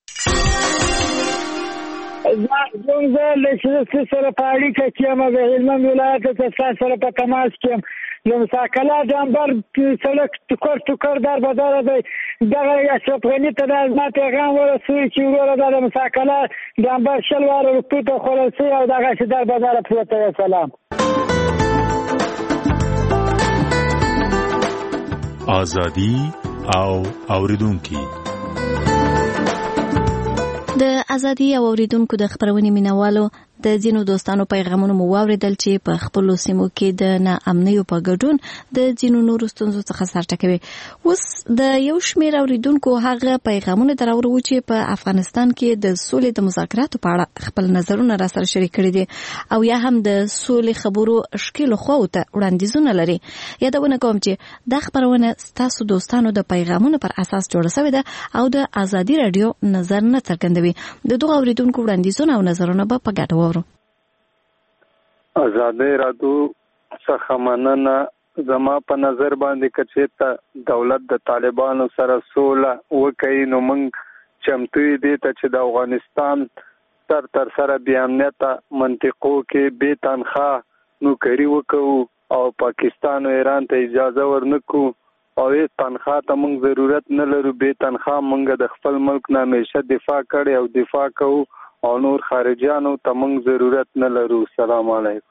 Z: زه له سیاسي سره په اړیکه کې یم، د هلمند ولایت څخه ستاسو سره په تماس کې یم. د مساکلا جانبر سړک ټوکر ټوکر در بازار دی. دغه اشرف غني ته دا زما پیغام ورسوي چې وروره دا د مساکلا جانبر شل واره روپۍ ته خوړل شوی او دغسې در بازاره پروته دی. سلام.
K: ازادي او اوریدونکي
V: د ازادي او اوریدونکو د خبرونې مینوالو د ځینو دوستانو پیغامونه مو واوریدل چې په خپل سیمو کې د ناامنیو په ګډون د ځینو نورو ستونزو څخه سر ټکوي. اوس د یو شمېر اوریدونکو هغه پیغامونه دراوړو چې په افغانستان کې د سولې د مذاکراتو په اړه خپل نظرونه را سره شریک کړي دي او یا هم د سولې خبرو ښکیلو خواو ته وړاندیزونه لري. یادونه کوم چې دا خبرونه ستاسو دوستانو د پیغامونو پر اساس جوړه شوې ده او د ازادي رادیو نظر نه څرګندوي. د دغه اوریدونکو وړاندیزونه او نظرونه به په ګډه واورو.
D: ازادي رادیو څخه مننه. زما په نظر باندې که چېرته دولت د طالبانو سره سوله وکړي نو موږ چمتو یو دي ته چې د افغانستان تر تر سره بې امنیته منطقو کې بې تنخواه نوکري وکړو او پاکستان او ایران ته اجازه ورنکړو او هیڅ تنخواه ته موږ ضرورت نه لرو. بې تنخواه موږ د خپل ملک نه همیشه دفاع کړې او دفاع کوو او نور خارجیانو ته موږ ضرورت نه لرو. السلام علیکم.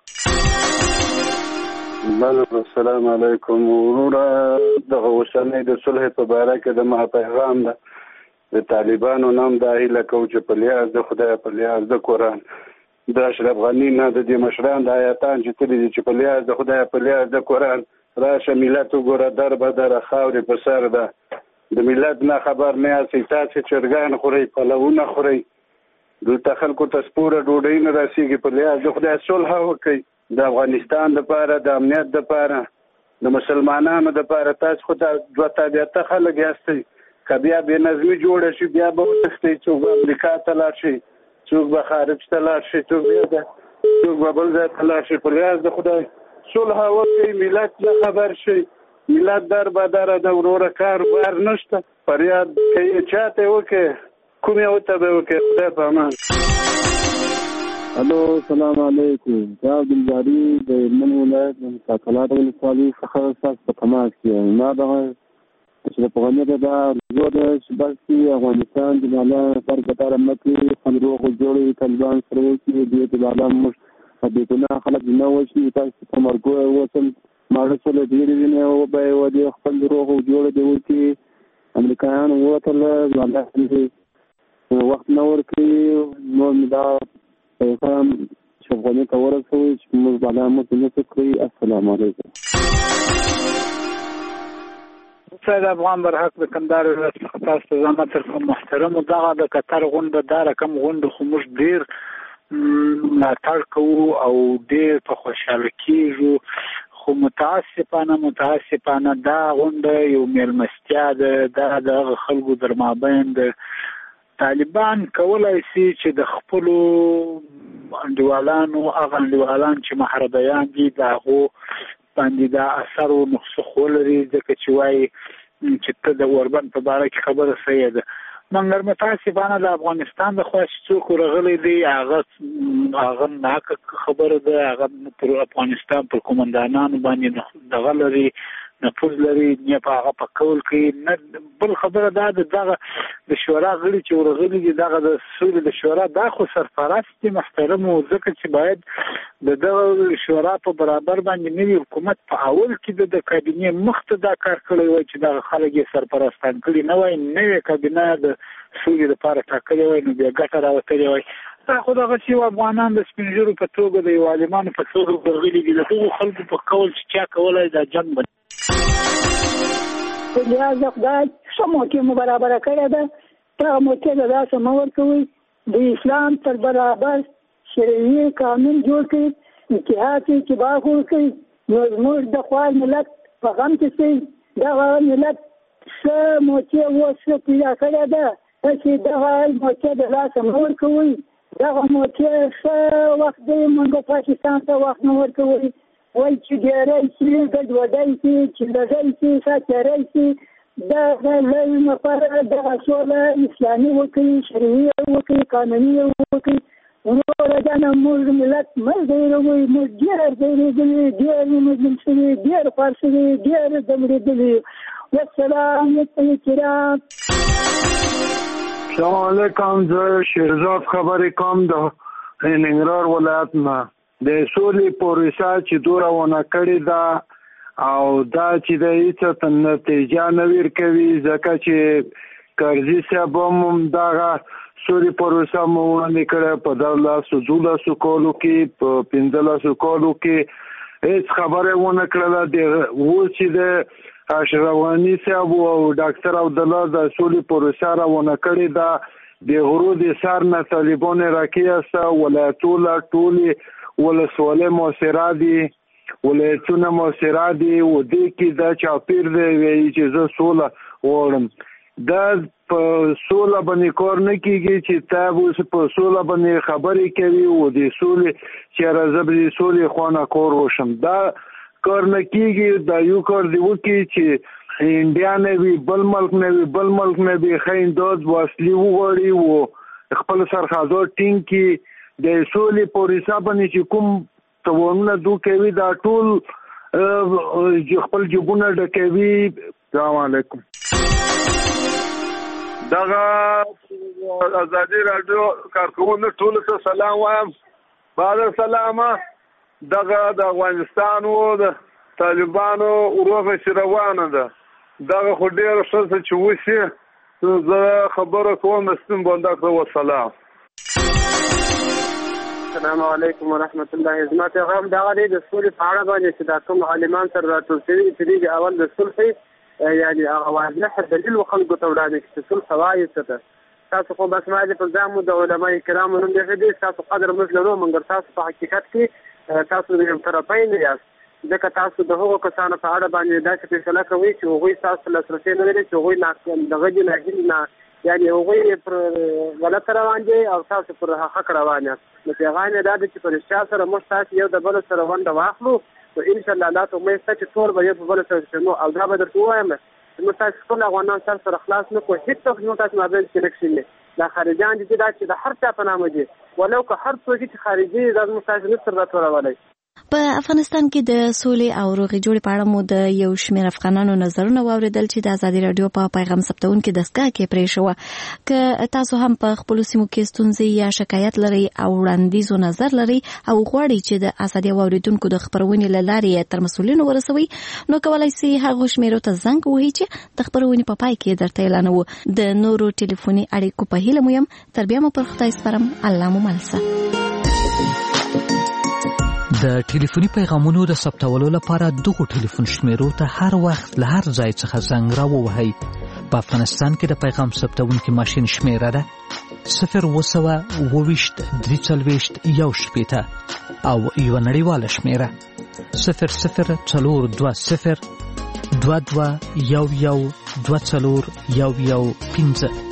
T: السلام علیکم. وروره دغه اوسنۍ د صلح په باره کې د ما پیغام ده. د طالبانو نام دا هیله کوو چې په لیاز د خدای په لیاز د قرآن د اشرف غني نه د دې مشران د آیاتان چې تللي دي چې په لیاز د خدای په لیاز د قرآن راشه ملت وګوره در به در خاورې په سر ده. د ملت نه خبر نه یاستئ، تاسې چرګان خورئ، پلونه خورئ، دلته خلکو ته سپوره ډوډۍ نه رسېږي په لحاظ د خدای صلح وکړئ د افغانستان دپاره د امنیت دپاره د مسلمانانو دپاره. تاسو خو دوه تابعته خلک یاستئ، که بیا بېنظمي جوړه شي بیا به وتښتئ، څوک به امریکا ته لاړ شي، څوک به خارج ته لاړ شي، څوک بیا څوک به بل ځای ته لاړ شي. په لحاظ د خدای صلح وکړئ، ملت نه خبر شي، ملت در بدره د وروره کار بار نشته. فریاد که یې چاته وکړئ کوم یو ته به وکړئ. خدای په امان.
F: الو سلام علیکم. دا عبدالباري د هلمند ولایت د مساکلات ولسوالۍ څخه ستاسو په تماس کې یم. ما دغه چې د پغنې ده دا زه د چې بلکې افغانستان د بالا سر کتاره مکې خپل روغ جوړې طالبان سره وکړي دې د بالا موږ بې ګناه خلک نه وشي تاسو په مرګو وطن ماړه سره ډېرې وینې وبه و دې خپل روغ جوړې دې وکړي. امریکایان ووتله بالا وخت نه ورکړي نو دا پیغام چې افغاني ته ورسوي چې موږ بالا موږ نه کړی. السلام علیکم.
M: سید افغان برحق د کندهار ولایت څخه تاسو ته زما تر کوم محترم دغه د قطر غونډه دا رقم غونډه خو موږ ډېر ملاتړ کوو او ډېر په خوشحاله کېږو، خو متاسفانه متاسفانه دا غونډه یو میلمستیا ده. دا د هغه خلکو در مابین د طالبان کولای شي چې د خپلو انډیوالانو هغه انډیوالان چې محربیان دي د هغو باندې دا اثر او نسخ ولري، ځکه چې وایي چې ته د اوربند په باره کې خبره صحیح ده. مګر متاسفانه د افغانستان د خوا چې څوک ورغلی دی هغه هغه ناحقه خبره ده. هغه پر افغانستان پر قومندانانو باندې دغه لري، نفوذ لري، نه په هغه په قول کې نه. بل خبره دا ده دغه د شورا غړي چې ورغلي دي دغه د سولې د شورا دا خو سرپرست دي محترم، ځکه چې باید د دغه شورا په برابر باندې نوي حکومت په اول کې د کابینې مخ ته دا کار کړی وای چې دغه خلک یې سرپرستان کړي نه وای، نوې کابینه د سولې لپاره ټاکلې وای نو بیا ګټه راوتلې وای. دا خو دغه چې افغانان د سپین ږیرو په توګه د یو عالمانو په توګه ورغلي دي، د هغو خلکو په قول چې چا کولی دا جنګ به
U: په لحاظ د خدای ښه موقع مو برابره کړې ده. دغه موقع ته داسې مه ورکوئ. د اسلام تر برابر شرعي قانون جوړ کړئ، اتحاد اتفاق وکړئ، نو زموږ د خوا ملت په غم کې شئ. دغه ملت ښه موقع اوس ښه پیدا کړې ده چې دغه موقع د لاسه مه ورکوئ. دغه موقع ښه وخت دی، موږ پاکستان ته وخت نه ورکوئ. وایي چې ډېری شي ګډوډۍ شي چې لږی شي ښه تېری شي. دغه لوی لپاره دغه سوله اسلامي وکړي، شرعي وکړي، قانوني وکړي. وروره جانه موږ ملت مه ځوروئ. موږ ډېر ځورېدلي، ډېر مظلوم شوي، ډېر خوار شوي، ډېر ځورېدلي. والسلام کرام.
Z: سلام علیکم. زه شیرزاد خبرې کوم د ننګرهار ولایت نه. د سولې پروسه چې دوره ونه کړې ده او دا چې د هېڅ نتیجه نه ورکوي، ځکه چې کرزي صاحب هم دغه سولې پروسه مو وړاندې کړې په دولسو دولسو کالو کې، په پنځلسو کالو کې هېڅ خبره ونه کړله. اوس چې د اشرف غني صاحب او ډاکټر عبدالله د سولې پروسه راونه کړې ده، د غرو د سر نه طالبان راکېسته ولایتونه ټولې ولسوالۍ مؤثره دي، ولایتونه مؤثره دي. و دې کې دا چاپیر دی وایي چې زه سوله غواړم. دا په سوله باندې کار نه کېږي چې تا اوس په سوله باندې خبرې کوي و د سولې چې راځه به د سولې خوا نه کار وشم. دا کار نه کېږي. دا یو کار دی وکړي چې انډیا نه وي، بل ملک نه وي، بل ملک نه وي، ښه انداز وسلې وغواړي و خپل سرحدات ټینګ کړي. د سولې پروسه باندې چې کوم توانونه دو کوي دا ټول خپل جیبونه ډکوي. السلام علیکم.
W: دغه ازادي راډیو کارکونکو ټول ته سلام وایم. بعد سلامه. دغه د افغانستان او د طالبانو اوروفه چې روانه ده دغه خو ډېر ښه چې وشي. زه خبره کوم استم بنده کو والسلام.
X: السلام علیکم ورحمت الله. زما پیغام دا غوړي د سولې په اړه باندې چې دا کوم عالمان سره راټول شوي چې د اول د صلح یعنی هغه واضح دلیل خلکو ته وړاندې چې صلح وایي څه ده. تاسو خو بس ما دې په ځامو د علماء کرامو نوم دی دې تاسو قدر موږ لرو مګر تاسو په حقیقت کې تاسو د یو طرفین یاست ځکه تاسو د هغو کسانو په اړه باندې داسې فیصله کوئ چې هغوی تاسو لاسرسی نه لري چې هغوی دغه دي ناهیل نه یعنې هغوی پر غلطه روان دي او تاسو پر حق روان یاست نو پیغام یې دا دی چې په رښتیا سره موږ تاسو یو د بل سره ونډه واخلو نو انشاءالله الله ته امید شته چې ټول به یو په بل سره شنو او دا به درته ووایم چې موږ تاسو ټول افغانان سر سره خلاص نه کړو هېڅوک زموږ تاسو مابین کې نه کښېني دا خارجیان دي دا چې د هر چا په نامه دي ولو که هر څوک چې خارجي دا زموږ تاسو نه سره راټولولی.
V: په افغانستان کې د سولې او روغې جوړې په اړه مو د یو شمېر افغانانو نظرونه واورېدل چې د ازادي راډیو په پیغام ثبتونکو دستګاه کې پرې شوه. که تاسو هم په خپلو سیمو کې ستونزې یا شکایت لرئ او وړاندیز او نظر لرئ او غواړئ چې د ازادي واورېدونکو د خپرونې له لارې تر مسؤلینو ورسوئ نو کولی سئ هغو شمېرو ته زنګ ووهئ چې د خپرونې په پای کې درته اعلانوو. د نورو ټلیفوني اړیکو په هیله مو یم. تر بیا مو پر خدای سپارم. الله مو مل شه.
A: د ټلیفوني پیغامونو د ثبتولو لپاره دغو ټلیفون شمیرو ته هر وخت له هر ځای څخه زنګ راووهئ. په افغانستان کې د پیغام ثبتونکي ماشین شمیره ده صفر اووه سوه اووه ویشت درې څلوېښت یو شپېته او یوه نړیواله شمیره صفر صفر څلور دوه صفر دوه دوه یو یو دوه څلور یو یو پنځه.